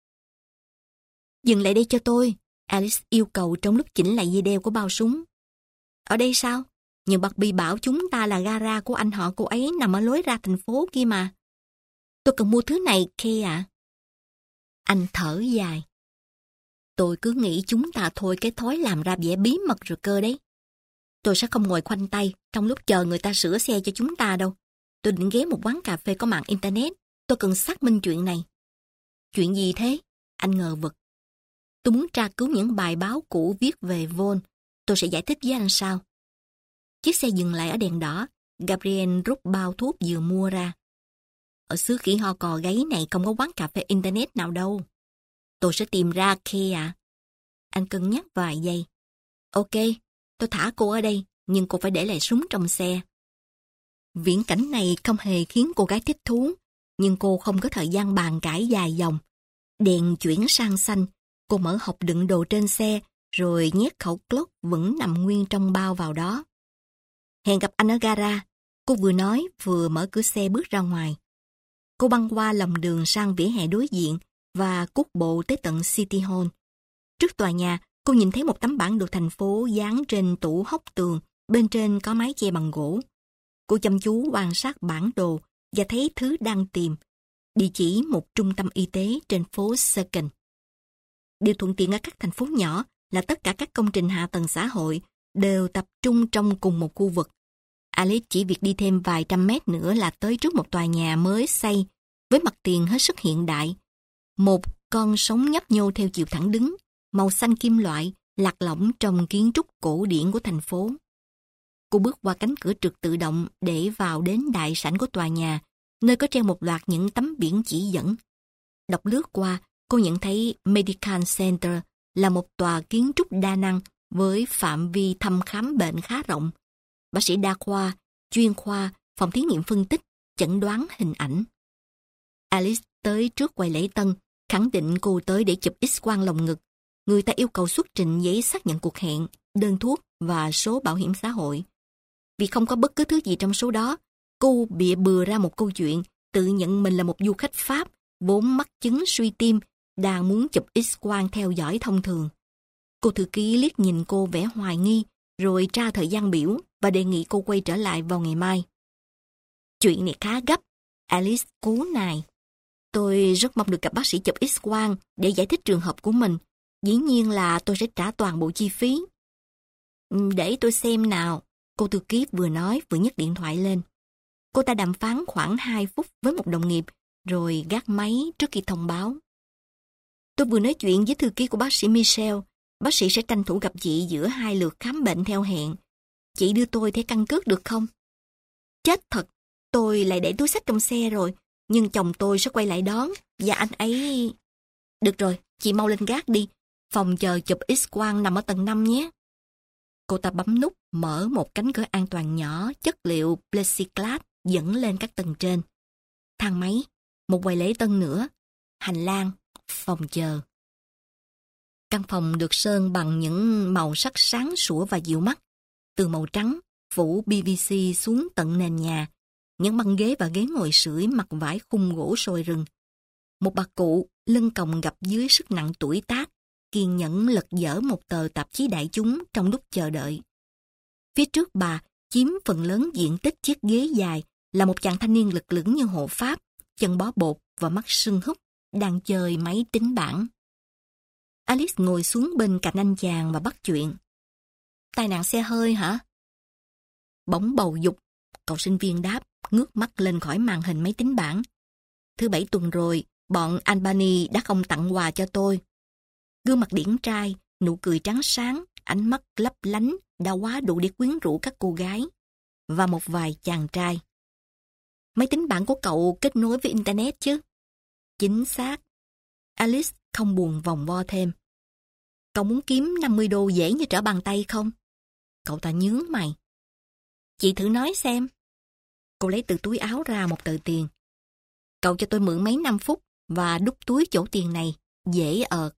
Dừng lại đây cho tôi, Alice yêu cầu trong lúc chỉnh lại dây đeo của bao súng. Ở đây sao? Nhưng Barbie bảo chúng ta là gara của anh họ cô ấy nằm ở lối ra thành phố kia mà. Tôi cần mua thứ này, Kay ạ. À. Anh thở dài. Tôi cứ nghĩ chúng ta thôi cái thói làm ra vẻ bí mật rồi cơ đấy. Tôi sẽ không ngồi khoanh tay trong lúc chờ người ta sửa xe cho chúng ta đâu. Tôi định ghé một quán cà phê có mạng Internet. Tôi cần xác minh chuyện này. Chuyện gì thế? Anh ngờ vực. Tôi muốn tra cứu những bài báo cũ viết về Vaughn. Tôi sẽ giải thích với anh sau. Chiếc xe dừng lại ở đèn đỏ. Gabriel rút bao thuốc vừa mua ra. Ở xứ khỉ ho cò gáy này không có quán cà phê Internet nào đâu. Tôi sẽ tìm ra, Kay ạ. À. Anh cân nhắc vài giây. Ok, tôi thả cô ở đây, nhưng cô phải để lại súng trong xe. Viễn cảnh này không hề khiến cô gái thích thú, nhưng cô không có thời gian bàn cãi dài dòng. Đèn chuyển sang xanh, cô mở hộp đựng đồ trên xe, rồi nhét khẩu Glock vẫn nằm nguyên trong bao vào đó. Hẹn gặp anh ở gara, cô vừa nói vừa mở cửa xe bước ra ngoài. Cô băng qua lòng đường sang vỉa hè đối diện và cuốc bộ tới tận City Hall. Trước tòa nhà, cô nhìn thấy một tấm bản đồ thành phố dán trên tủ hốc tường, bên trên có mái che bằng gỗ. Cô chăm chú quan sát bản đồ và thấy thứ đang tìm, địa chỉ một trung tâm y tế trên phố Second. Điều thuận tiện ở các thành phố nhỏ là tất cả các công trình hạ tầng xã hội đều tập trung trong cùng một khu vực. Alice chỉ việc đi thêm vài trăm mét nữa là tới trước một tòa nhà mới xây, với mặt tiền hết sức hiện đại. Một con sóng nhấp nhô theo chiều thẳng đứng, màu xanh kim loại, lạc lõng trong kiến trúc cổ điển của thành phố. Cô bước qua cánh cửa trượt tự động để vào đến đại sảnh của tòa nhà, nơi có treo một loạt những tấm biển chỉ dẫn. Đọc lướt qua, cô nhận thấy Medical Center là một tòa kiến trúc đa năng với phạm vi thăm khám bệnh khá rộng. Bác sĩ đa khoa, chuyên khoa, phòng thí nghiệm phân tích, chẩn đoán hình ảnh. Alice tới trước quầy lễ tân, khẳng định cô tới để chụp X-quang lồng ngực. Người ta yêu cầu xuất trình giấy xác nhận cuộc hẹn, đơn thuốc và số bảo hiểm xã hội. Vì không có bất cứ thứ gì trong số đó, cô bịa bừa ra một câu chuyện, tự nhận mình là một du khách Pháp, vốn mắc chứng suy tim, đang muốn chụp X-quang theo dõi thông thường. Cô thư ký liếc nhìn cô vẻ hoài nghi, rồi tra thời gian biểu và đề nghị cô quay trở lại vào ngày mai. Chuyện này khá gấp, Alice cố nài. Tôi rất mong được gặp bác sĩ chụp X-quang để giải thích trường hợp của mình. Dĩ nhiên là tôi sẽ trả toàn bộ chi phí. Để tôi xem nào, cô thư ký vừa nói vừa nhấc điện thoại lên. Cô ta đàm phán khoảng hai phút với một đồng nghiệp, rồi gác máy trước khi thông báo. Tôi vừa nói chuyện với thư ký của bác sĩ Michelle. Bác sĩ sẽ tranh thủ gặp chị giữa hai lượt khám bệnh theo hẹn. Chị đưa tôi thẻ căn cước được không? Chết thật, tôi lại để túi xách trong xe rồi, nhưng chồng tôi sẽ quay lại đón, và anh ấy... Được rồi, chị mau lên gác đi. Phòng chờ chụp X-quang nằm ở tầng năm nhé. Cô ta bấm nút, mở một cánh cửa an toàn nhỏ, chất liệu plexiglass dẫn lên các tầng trên. Thang máy, một quầy lễ tân nữa, hành lang, phòng chờ. Căn phòng được sơn bằng những màu sắc sáng sủa và dịu mắt, từ màu trắng, phủ pê vê xê xuống tận nền nhà, những băng ghế và ghế ngồi sưởi mặc vải khung gỗ sồi rừng. Một bà cụ, lưng còng gập dưới sức nặng tuổi tác, kiên nhẫn lật dở một tờ tạp chí đại chúng trong lúc chờ đợi. Phía trước bà, chiếm phần lớn diện tích chiếc ghế dài, là một chàng thanh niên lực lưỡng như hộ pháp, chân bó bột và mắt sưng húp, đang chơi máy tính bảng. Alice ngồi xuống bên cạnh anh chàng và bắt chuyện. Tai nạn xe hơi hả? Bỗng bầu dục, cậu sinh viên đáp, ngước mắt lên khỏi màn hình máy tính bảng. Thứ bảy tuần rồi, bọn Albany đã không tặng quà cho tôi. Gương mặt điển trai, nụ cười trắng sáng, ánh mắt lấp lánh đã quá đủ để quyến rũ các cô gái và một vài chàng trai. Máy tính bảng của cậu kết nối với Internet chứ? Chính xác. Alice không buồn vòng vo thêm. Cậu muốn kiếm năm mươi đô dễ như trở bàn tay không? Cậu ta nhướng mày. Chị thử nói xem. Cô lấy từ túi áo ra một tờ tiền. Cậu cho tôi mượn mấy năm phút và đút túi chỗ tiền này, dễ ợt.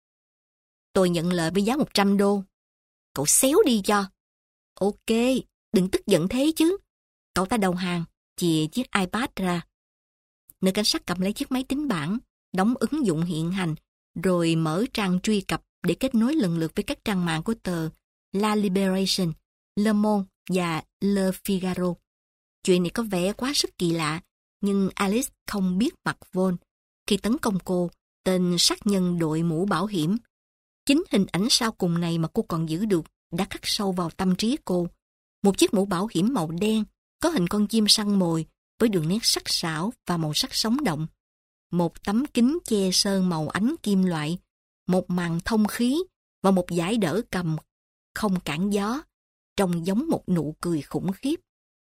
Tôi nhận lời với giá một trăm đô. Cậu xéo đi cho. Ok, đừng tức giận thế chứ. Cậu ta đầu hàng, chìa chiếc iPad ra. Nữ cảnh sát cầm lấy chiếc máy tính bảng, đóng ứng dụng hiện hành, rồi mở trang truy cập để kết nối lần lượt với các trang mạng của tờ La Libération, Le Monde và Le Figaro. Chuyện này có vẻ quá sức kỳ lạ, nhưng Alice không biết mặt Vaughn. Khi tấn công cô, tên sát nhân đội mũ bảo hiểm. Chính hình ảnh sau cùng này mà cô còn giữ được đã khắc sâu vào tâm trí cô. Một chiếc mũ bảo hiểm màu đen, có hình con chim săn mồi, với đường nét sắc sảo và màu sắc sống động. Một tấm kính che sơn màu ánh kim loại, một màn thông khí và một dải đỡ cầm không cản gió, trông giống một nụ cười khủng khiếp.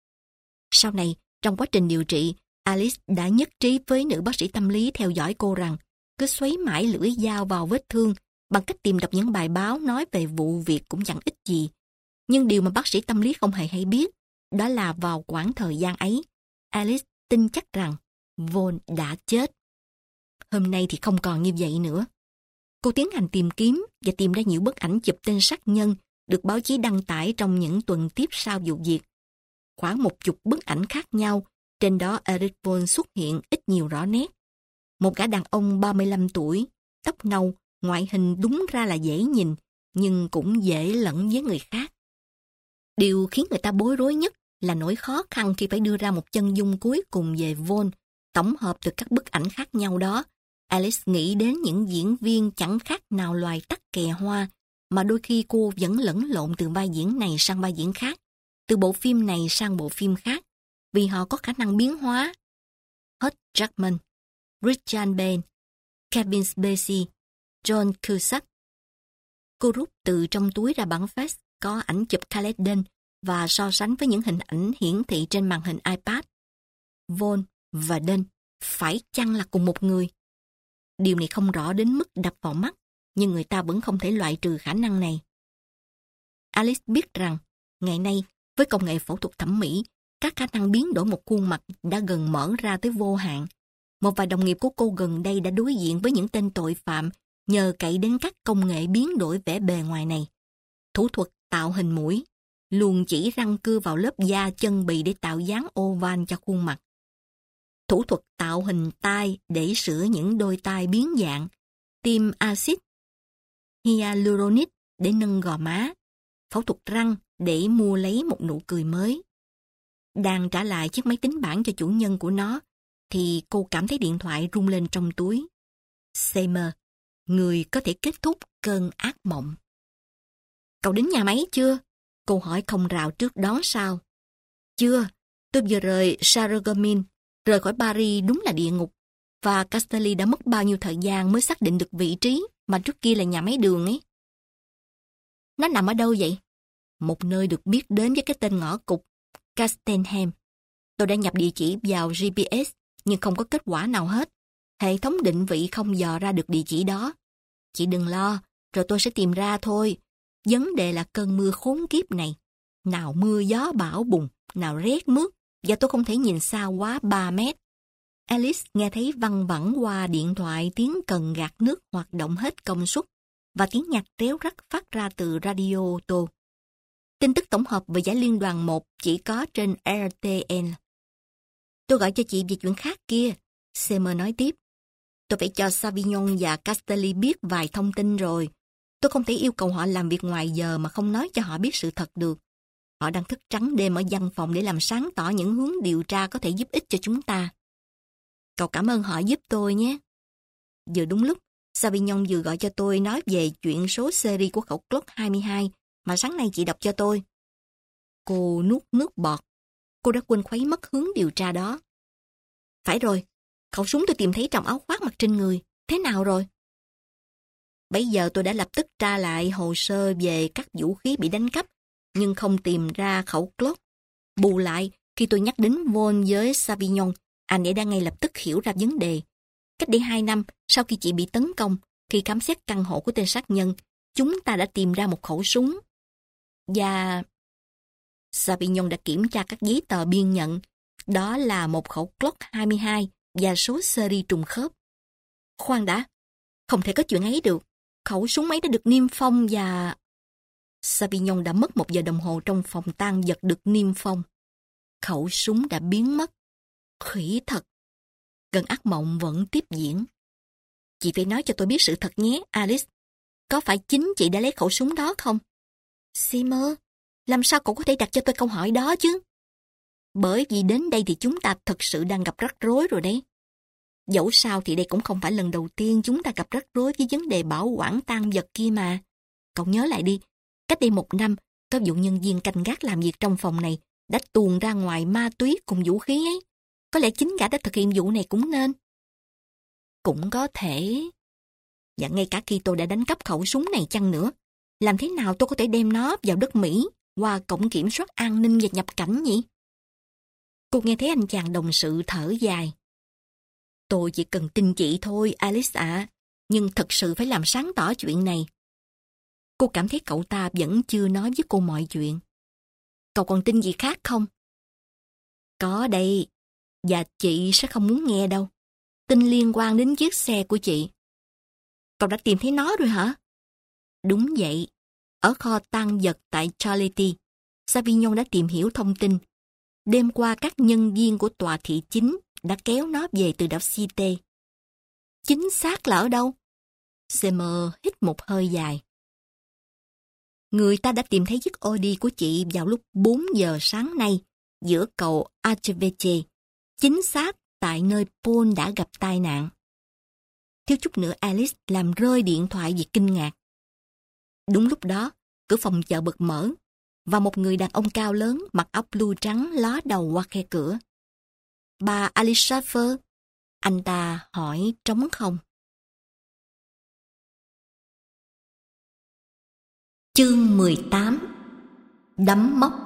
Sau này, trong quá trình điều trị, Alice đã nhất trí với nữ bác sĩ tâm lý theo dõi cô rằng cứ xoáy mãi lưỡi dao vào vết thương bằng cách tìm đọc những bài báo nói về vụ việc cũng chẳng ích gì. Nhưng điều mà bác sĩ tâm lý không hề hay biết, đó là vào quãng thời gian ấy, Alice tin chắc rằng Vaughn đã chết. Hôm nay thì không còn như vậy nữa. Cô tiến hành tìm kiếm và tìm ra nhiều bức ảnh chụp tên sát nhân được báo chí đăng tải trong những tuần tiếp sau vụ việc. Khoảng một chục bức ảnh khác nhau, trên đó Eric Vaughn xuất hiện ít nhiều rõ nét. Một gã đàn ông ba mươi lăm tuổi, tóc nâu, ngoại hình đúng ra là dễ nhìn, nhưng cũng dễ lẫn với người khác. Điều khiến người ta bối rối nhất là nỗi khó khăn khi phải đưa ra một chân dung cuối cùng về Vaughn, tổng hợp từ các bức ảnh khác nhau đó. Alice nghĩ đến những diễn viên chẳng khác nào loài tắc kè hoa, mà đôi khi cô vẫn lẫn lộn từ vai diễn này sang vai diễn khác, từ bộ phim này sang bộ phim khác, vì họ có khả năng biến hóa. Hugh Jackman, Richard Bain, Kevin Spacey, John Cusack. Cô rút từ trong túi ra bản fax có ảnh chụp Caledon và so sánh với những hình ảnh hiển thị trên màn hình iPad. Vaughn và Dunn phải chăng là cùng một người? Điều này không rõ đến mức đập vào mắt, nhưng người ta vẫn không thể loại trừ khả năng này. Alice biết rằng, ngày nay, với công nghệ phẫu thuật thẩm mỹ, các khả năng biến đổi một khuôn mặt đã gần mở ra tới vô hạn. Một vài đồng nghiệp của cô gần đây đã đối diện với những tên tội phạm nhờ cậy đến các công nghệ biến đổi vẻ bề ngoài này. Thủ thuật tạo hình mũi, luồn chỉ răng cưa vào lớp da chân bì để tạo dáng oval cho khuôn mặt. Thủ thuật tạo hình tai để sửa những đôi tai biến dạng, tiêm axit hyaluronic để nâng gò má, phẫu thuật răng để mua lấy một nụ cười mới. Đang trả lại chiếc máy tính bảng cho chủ nhân của nó, thì cô cảm thấy điện thoại rung lên trong túi. Seymour, người có thể kết thúc cơn ác mộng. Cậu đến nhà máy chưa? Cô hỏi không rào trước đón sau. Chưa, Tôi vừa rời Sarreguemines, rời khỏi Paris đúng là địa ngục. Và Castelli đã mất bao nhiêu thời gian mới xác định được vị trí mà trước kia là nhà máy đường ấy. Nó nằm ở đâu vậy? Một nơi được biết đến với cái tên ngõ cụt Castenham. Tôi đã nhập địa chỉ vào giê pê ét nhưng không có kết quả nào hết. Hệ thống định vị không dò ra được địa chỉ đó. Chị đừng lo, rồi tôi sẽ tìm ra thôi. Vấn đề là cơn mưa khốn kiếp này. Nào mưa gió bão bùng, nào rét mướt, và tôi không thể nhìn xa quá ba mét. Alice nghe thấy văng vẳng qua điện thoại tiếng cần gạt nước hoạt động hết công suất và tiếng nhạc réo rắt phát ra từ radio ô tô. Tin tức tổng hợp về giải liên đoàn một chỉ có trên rờ tê en. Tôi gọi cho chị về chuyện khác kia, Seymour nói tiếp. Tôi phải cho Savignon và Castelli biết vài thông tin rồi. Tôi không thể yêu cầu họ làm việc ngoài giờ mà không nói cho họ biết sự thật được. Họ đang thức trắng đêm ở văn phòng để làm sáng tỏ những hướng điều tra có thể giúp ích cho chúng ta. Cậu cảm ơn họ giúp tôi nhé. Vừa đúng lúc, Savignon vừa gọi cho tôi nói về chuyện số series của khẩu Glock hai mươi hai mà sáng nay chị đọc cho tôi. Cô nuốt nước bọt. Cô đã quên khuấy mất hướng điều tra đó. Phải rồi, khẩu súng tôi tìm thấy trong áo khoác mặc trên người. Thế nào rồi? Bây giờ tôi đã lập tức tra lại hồ sơ về các vũ khí bị đánh cắp, nhưng không tìm ra khẩu Glock. Bù lại, khi tôi nhắc đến Von với Savignon, anh ấy đã ngay lập tức hiểu ra vấn đề. Cách đây hai năm, sau khi chị bị tấn công, khi khám xét căn hộ của tên sát nhân, chúng ta đã tìm ra một khẩu súng. Và... Savignon đã kiểm tra các giấy tờ biên nhận. Đó là một khẩu Glock hai mươi hai và số series trùng khớp. Khoan đã, không thể có chuyện ấy được. Khẩu súng ấy đã được niêm phong và... Savignon đã mất một giờ đồng hồ trong phòng tang vật được niêm phong. Khẩu súng đã biến mất. Khỉ thật. Cơn ác mộng vẫn tiếp diễn. Chị phải nói cho tôi biết sự thật nhé, Alice. Có phải chính chị đã lấy khẩu súng đó không? Seymour, làm sao cậu có thể đặt cho tôi câu hỏi đó chứ? Bởi vì đến đây thì chúng ta thực sự đang gặp rắc rối rồi đấy. Dẫu sao thì đây cũng không phải lần đầu tiên chúng ta gặp rắc rối với vấn đề bảo quản tang vật kia mà. Cậu nhớ lại đi, cách đây một năm, có vụ nhân viên canh gác làm việc trong phòng này đã tuồn ra ngoài ma túy cùng vũ khí ấy. Có lẽ chính gã đã thực hiện vụ này cũng nên. Cũng có thể. Và ngay cả khi tôi đã đánh cắp khẩu súng này chăng nữa, làm thế nào tôi có thể đem nó vào đất Mỹ qua cổng kiểm soát an ninh và nhập cảnh nhỉ? Cô nghe thấy anh chàng đồng sự thở dài. Tôi chỉ cần tin chị thôi, Alice ạ, nhưng thật sự phải làm sáng tỏ chuyện này. Cô cảm thấy cậu ta vẫn chưa nói với cô mọi chuyện. Cậu còn tin gì khác không? Có đây, và chị sẽ không muốn nghe đâu. Tin liên quan đến chiếc xe của chị. Cậu đã tìm thấy nó rồi hả? Đúng vậy. Ở kho tang vật tại Charity, Savignon đã tìm hiểu thông tin. Đêm qua các nhân viên của tòa thị chính đã kéo nó về từ đảo Cité. Chính xác là ở đâu? Seymour hít một hơi dài. Người ta đã tìm thấy chiếc Audi của chị vào lúc bốn giờ sáng nay giữa cầu Archeveche, chính xác tại nơi Paul đã gặp tai nạn. Thiếu chút nữa Alice làm rơi điện thoại vì kinh ngạc. Đúng lúc đó, cửa phòng chợ bật mở và một người đàn ông cao lớn mặc áo blue trắng ló đầu qua khe cửa. Bà Alice Schaffer, anh ta hỏi trống không. Chương mười tám. Đấm móc.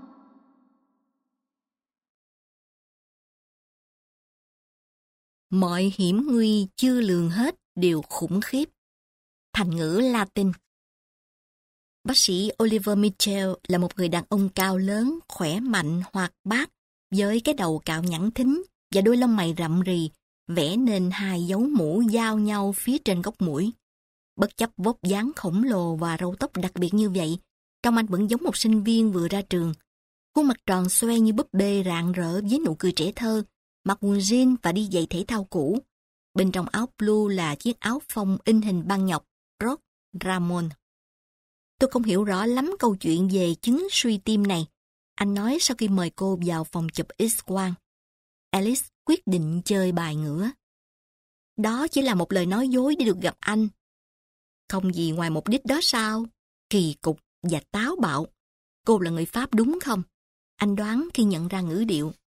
Mọi hiểm nguy chưa lường hết đều khủng khiếp. Thành ngữ Latin. Bác sĩ Oliver Mitchell là một người đàn ông cao lớn, khỏe mạnh, hoạt bát, với cái đầu cạo nhẵn thính và đôi lông mày rậm rì, vẽ nên hai dấu mũ giao nhau phía trên góc mũi. Bất chấp vóc dáng khổng lồ và râu tóc đặc biệt như vậy, trông anh vẫn giống một sinh viên vừa ra trường. Khuôn mặt tròn xoe như búp bê rạng rỡ với nụ cười trẻ thơ, mặc quần jean và đi giày thể thao cũ. Bên trong áo blue là chiếc áo phông in hình băng nhọc, Rock Ramon. Tôi không hiểu rõ lắm câu chuyện về chứng suy tim này, anh nói sau khi mời cô vào phòng chụp X-quang. Alice quyết định chơi bài ngửa. Đó chỉ là một lời nói dối để được gặp anh. Không gì ngoài mục đích đó sao? Kỳ cục và táo bạo. Cô là người Pháp đúng không? Anh đoán khi nhận ra ngữ điệu.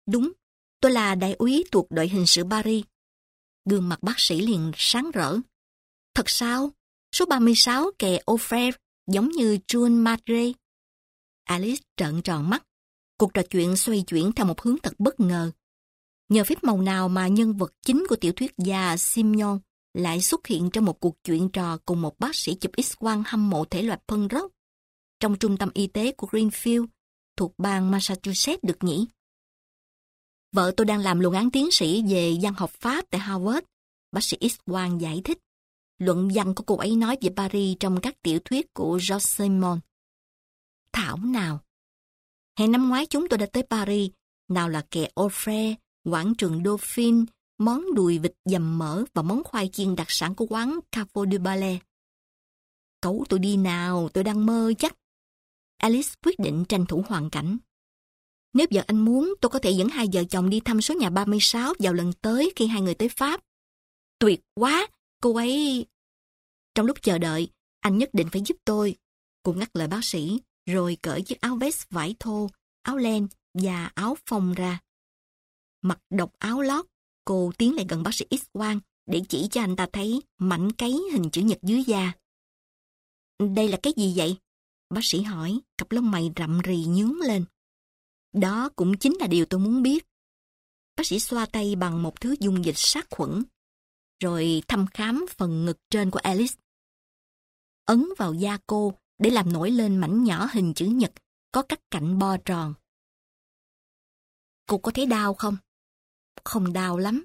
Đúng, tôi là đại úy thuộc đội hình sự Paris. Gương mặt bác sĩ liền sáng rỡ. Thật sao? Số ba mươi sáu kè Offre giống như Jules Madre. Alice trợn tròn mắt. Cuộc trò chuyện xoay chuyển theo một hướng thật bất ngờ. Nhờ phép màu nào mà nhân vật chính của tiểu thuyết gia Simeon lại xuất hiện trong một cuộc chuyện trò cùng một bác sĩ chụp X-quang hâm mộ thể loại punk rock trong trung tâm y tế của Greenfield thuộc bang Massachusetts được nhỉ? Vợ tôi đang làm luận án tiến sĩ về văn học Pháp tại Harvard. Bác sĩ X-quang giải thích. Luận văn của cô ấy nói về Paris trong các tiểu thuyết của George Simenon. Thảo nào! Hè năm ngoái chúng tôi đã tới Paris, nào là kè Offre, quảng trường Dauphine, món đùi vịt dầm mỡ và món khoai chiên đặc sản của quán Caveau du Ballet. Cấu tôi đi nào, tôi đang mơ chắc. Alice quyết định tranh thủ hoàn cảnh. Nếu vợ anh muốn, tôi có thể dẫn hai vợ chồng đi thăm số nhà ba mươi sáu vào lần tới khi hai người tới Pháp. Tuyệt quá! Cô ấy... Trong lúc chờ đợi, anh nhất định phải giúp tôi. Cô ngắt lời bác sĩ, rồi cởi chiếc áo vest vải thô, áo len và áo phông ra. Mặc độc áo lót, cô tiến lại gần bác sĩ X-quang để chỉ cho anh ta thấy mảnh cấy hình chữ nhật dưới da. Đây là cái gì vậy? Bác sĩ hỏi, cặp lông mày rậm rì nhướng lên. Đó cũng chính là điều tôi muốn biết. Bác sĩ xoa tay bằng một thứ dung dịch sát khuẩn, rồi thăm khám phần ngực trên của Alice. Ấn vào da cô để làm nổi lên mảnh nhỏ hình chữ nhật có các cạnh bo tròn. Cô có thấy đau không? Không đau lắm.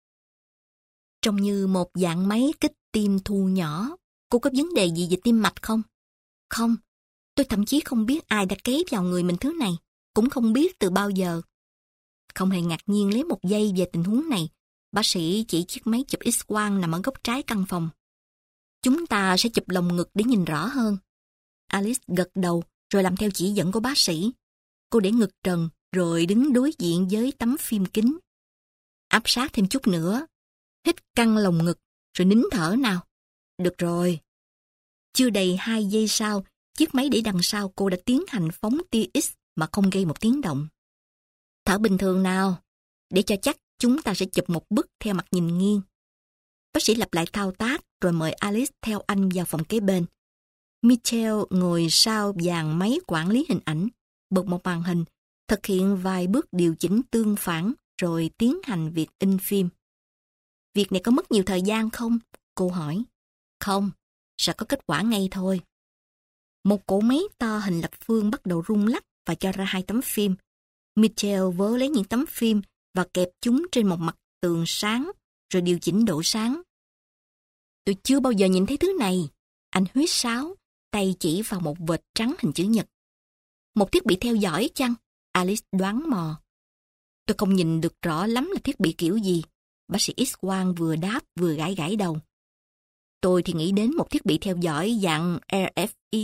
Trông như một dạng máy kích tim thu nhỏ. Cô có vấn đề gì về tim mạch không? Không, tôi thậm chí không biết ai đã cấy vào người mình thứ này, cũng không biết từ bao giờ. Không hề ngạc nhiên lấy một giây về tình huống này, bác sĩ chỉ chiếc máy chụp X-quang nằm ở góc trái căn phòng. Chúng ta sẽ chụp lồng ngực để nhìn rõ hơn. Alice gật đầu rồi làm theo chỉ dẫn của bác sĩ. Cô để ngực trần rồi đứng đối diện với tấm phim kính. Áp sát thêm chút nữa. Hít căng lồng ngực rồi nín thở nào. Được rồi. Chưa đầy hai giây sau, chiếc máy để đằng sau cô đã tiến hành phóng tia X mà không gây một tiếng động. Thở bình thường nào. Để cho chắc, chúng ta sẽ chụp một bức theo mặt nhìn nghiêng. Bác sĩ lặp lại thao tác rồi mời Alice theo anh vào phòng kế bên. Michel ngồi sau dàn máy quản lý hình ảnh, bật một màn hình, thực hiện vài bước điều chỉnh tương phản rồi tiến hành việc in phim. Việc này có mất nhiều thời gian không? Cô hỏi. Không, sẽ có kết quả ngay thôi. Một cỗ máy to hình lập phương bắt đầu rung lắc và cho ra hai tấm phim. Michel vớ lấy những tấm phim và kẹp chúng trên một mặt tường sáng rồi điều chỉnh độ sáng. Tôi chưa bao giờ nhìn thấy thứ này. Anh huýt sáo, tay chỉ vào một vệt trắng hình chữ nhật. Một thiết bị theo dõi chăng? Alice đoán mò. Tôi không nhìn được rõ lắm là thiết bị kiểu gì. Bác sĩ X-quang vừa đáp vừa gãi gãi đầu. Tôi thì nghĩ đến một thiết bị theo dõi dạng rờ ép i.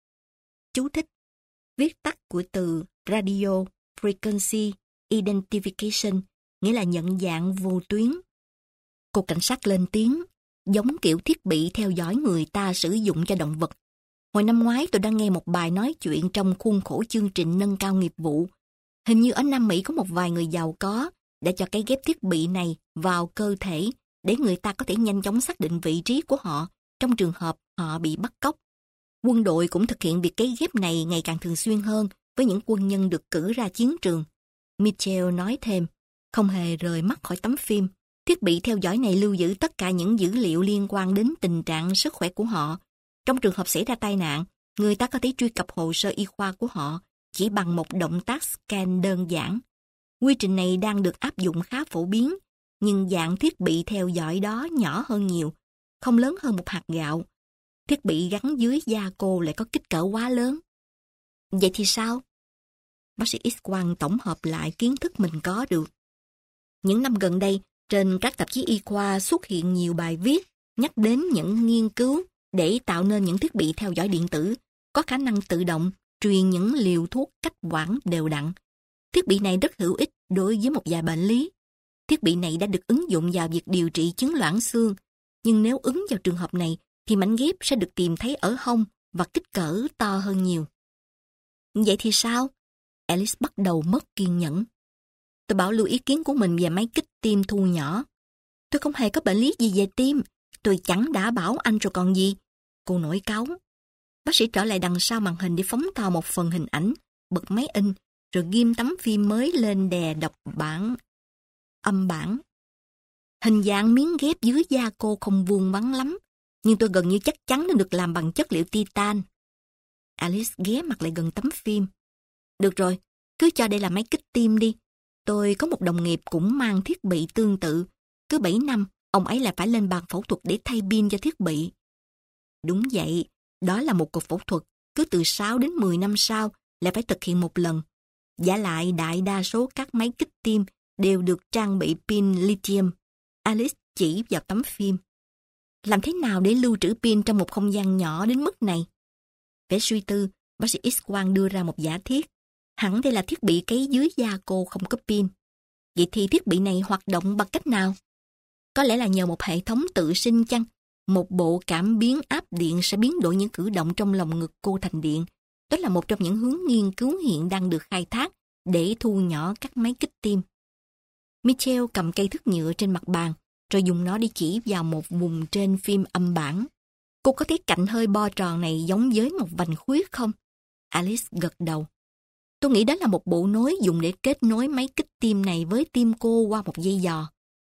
Chú thích. Viết tắt của từ Radio Frequency Identification, nghĩa là nhận dạng vô tuyến. Cô cảnh sát lên tiếng, giống kiểu thiết bị theo dõi người ta sử dụng cho động vật. Hồi năm ngoái tôi đã nghe một bài nói chuyện trong khuôn khổ chương trình nâng cao nghiệp vụ. Hình như ở Nam Mỹ có một vài người giàu có đã cho cái ghép thiết bị này vào cơ thể để người ta có thể nhanh chóng xác định vị trí của họ trong trường hợp họ bị bắt cóc. Quân đội cũng thực hiện việc cấy ghép này ngày càng thường xuyên hơn với những quân nhân được cử ra chiến trường. Michel nói thêm, không hề rời mắt khỏi tấm phim. Thiết bị theo dõi này lưu giữ tất cả những dữ liệu liên quan đến tình trạng sức khỏe của họ. Trong trường hợp xảy ra tai nạn, người ta có thể truy cập hồ sơ y khoa của họ chỉ bằng một động tác scan đơn giản. Quy trình này đang được áp dụng khá phổ biến, nhưng dạng thiết bị theo dõi đó nhỏ hơn nhiều, không lớn hơn một hạt gạo. Thiết bị gắn dưới da cô lại có kích cỡ quá lớn. Vậy thì sao? Bác sĩ X-quang tổng hợp lại kiến thức mình có được. Những năm gần đây, trên các tạp chí y khoa xuất hiện nhiều bài viết nhắc đến những nghiên cứu để tạo nên những thiết bị theo dõi điện tử có khả năng tự động truyền những liều thuốc cách quản đều đặn. Thiết bị này rất hữu ích đối với một vài bệnh lý. Thiết bị này đã được ứng dụng vào việc điều trị chứng loãng xương, nhưng nếu ứng vào trường hợp này thì mảnh ghép sẽ được tìm thấy ở hông và kích cỡ to hơn nhiều. Vậy thì sao? Alice bắt đầu mất kiên nhẫn. Tôi bảo lưu ý kiến của mình về máy kích tim thu nhỏ. Tôi không hề có bệnh lý gì về tim. Tôi chẳng đã bảo anh rồi còn gì. Cô nổi cáu. Bác sĩ trở lại đằng sau màn hình để phóng to một phần hình ảnh, bật máy in, rồi ghim tấm phim mới lên đè đọc bản, âm bản. Hình dạng miếng ghép dưới da cô không vuông vắn lắm, nhưng tôi gần như chắc chắn nó được làm bằng chất liệu titan. Alice ghé mặt lại gần tấm phim. Được rồi, cứ cho đây là máy kích tim đi. Tôi có một đồng nghiệp cũng mang thiết bị tương tự. Cứ bảy năm, ông ấy lại phải lên bàn phẫu thuật để thay pin cho thiết bị. Đúng vậy, đó là một cuộc phẫu thuật. Cứ từ sáu đến mười năm sau lại phải thực hiện một lần. Vả lại đại đa số các máy kích tim đều được trang bị pin lithium. Alice chỉ vào tấm phim. Làm thế nào để lưu trữ pin trong một không gian nhỏ đến mức này? Vẻ suy tư, bác sĩ X-quang đưa ra một giả thiết. Hẳn đây là thiết bị cấy dưới da cô không có pin. Vậy thì thiết bị này hoạt động bằng cách nào? Có lẽ là nhờ một hệ thống tự sinh chăng? Một bộ cảm biến áp điện sẽ biến đổi những cử động trong lồng ngực cô thành điện. Đó là một trong những hướng nghiên cứu hiện đang được khai thác để thu nhỏ các máy kích tim. Michelle cầm cây thước nhựa trên mặt bàn, rồi dùng nó đi chỉ vào một vùng trên phim âm bản. Cô có thấy cạnh hơi bo tròn này giống với một vành khuyết không? Alice gật đầu. Tôi nghĩ đó là một bộ nối dùng để kết nối máy kích tim này với tim cô qua một dây giò.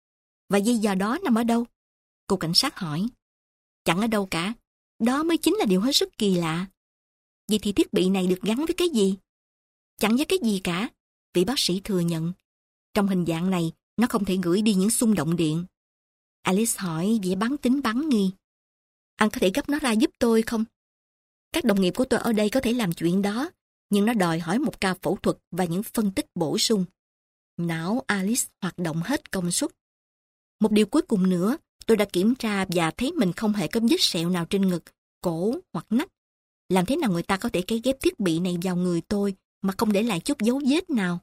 Và dây giò đó nằm ở đâu? Cô cảnh sát hỏi. Chẳng ở đâu cả. Đó mới chính là điều hết sức kỳ lạ. Vậy thì thiết bị này được gắn với cái gì? Chẳng với cái gì cả. Vị bác sĩ thừa nhận. Trong hình dạng này, nó không thể gửi đi những xung động điện. Alice hỏi vẻ bán tính bán nghi. Anh có thể gấp nó ra giúp tôi không? Các đồng nghiệp của tôi ở đây có thể làm chuyện đó, nhưng nó đòi hỏi một ca phẫu thuật và những phân tích bổ sung. Não Alice hoạt động hết công suất. Một điều cuối cùng nữa, tôi đã kiểm tra và thấy mình không hề có vết sẹo nào trên ngực, cổ hoặc nách. Làm thế nào người ta có thể cấy ghép thiết bị này vào người tôi mà không để lại chút dấu vết nào?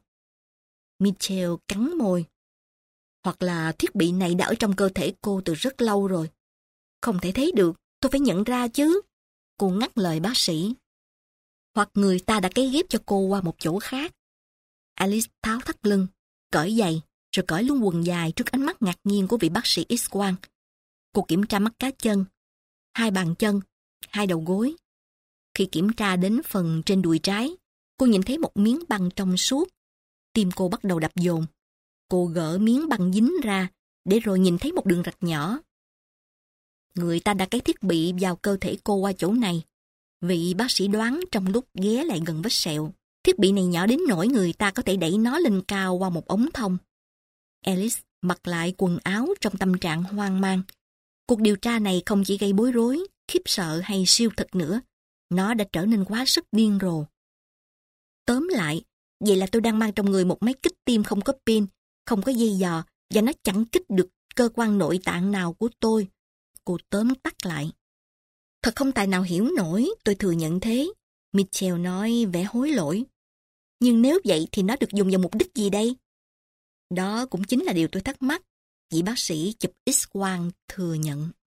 Michelle cắn môi. Hoặc là thiết bị này đã ở trong cơ thể cô từ rất lâu rồi. Không thể thấy được, tôi phải nhận ra chứ. Cô ngắt lời bác sĩ. Hoặc người ta đã cấy ghép cho cô qua một chỗ khác. Alice tháo thắt lưng, cởi giày, rồi cởi luôn quần dài trước ánh mắt ngạc nhiên của vị bác sĩ X-quang. Cô kiểm tra mắt cá chân, hai bàn chân, hai đầu gối. Khi kiểm tra đến phần trên đùi trái, cô nhìn thấy một miếng băng trong suốt. Tim cô bắt đầu đập dồn. Cô gỡ miếng băng dính ra, để rồi nhìn thấy một đường rạch nhỏ. Người ta đã cấy thiết bị vào cơ thể cô qua chỗ này. Vị bác sĩ đoán trong lúc ghé lại gần vết sẹo. Thiết bị này nhỏ đến nỗi người ta có thể đẩy nó lên cao qua một ống thông. Alice mặc lại quần áo trong tâm trạng hoang mang. Cuộc điều tra này không chỉ gây bối rối, khiếp sợ hay siêu thực nữa. Nó đã trở nên quá sức điên rồ. Tóm lại, vậy là tôi đang mang trong người một máy kích tim không có pin, không có dây giò, và nó chẳng kích được cơ quan nội tạng nào của tôi. Cô tóm tắt lại. Thật không tài nào hiểu nổi, tôi thừa nhận thế. Michelle nói vẻ hối lỗi. Nhưng nếu vậy thì nó được dùng vào mục đích gì đây? Đó cũng chính là điều tôi thắc mắc. Vị bác sĩ chụp X-quang thừa nhận.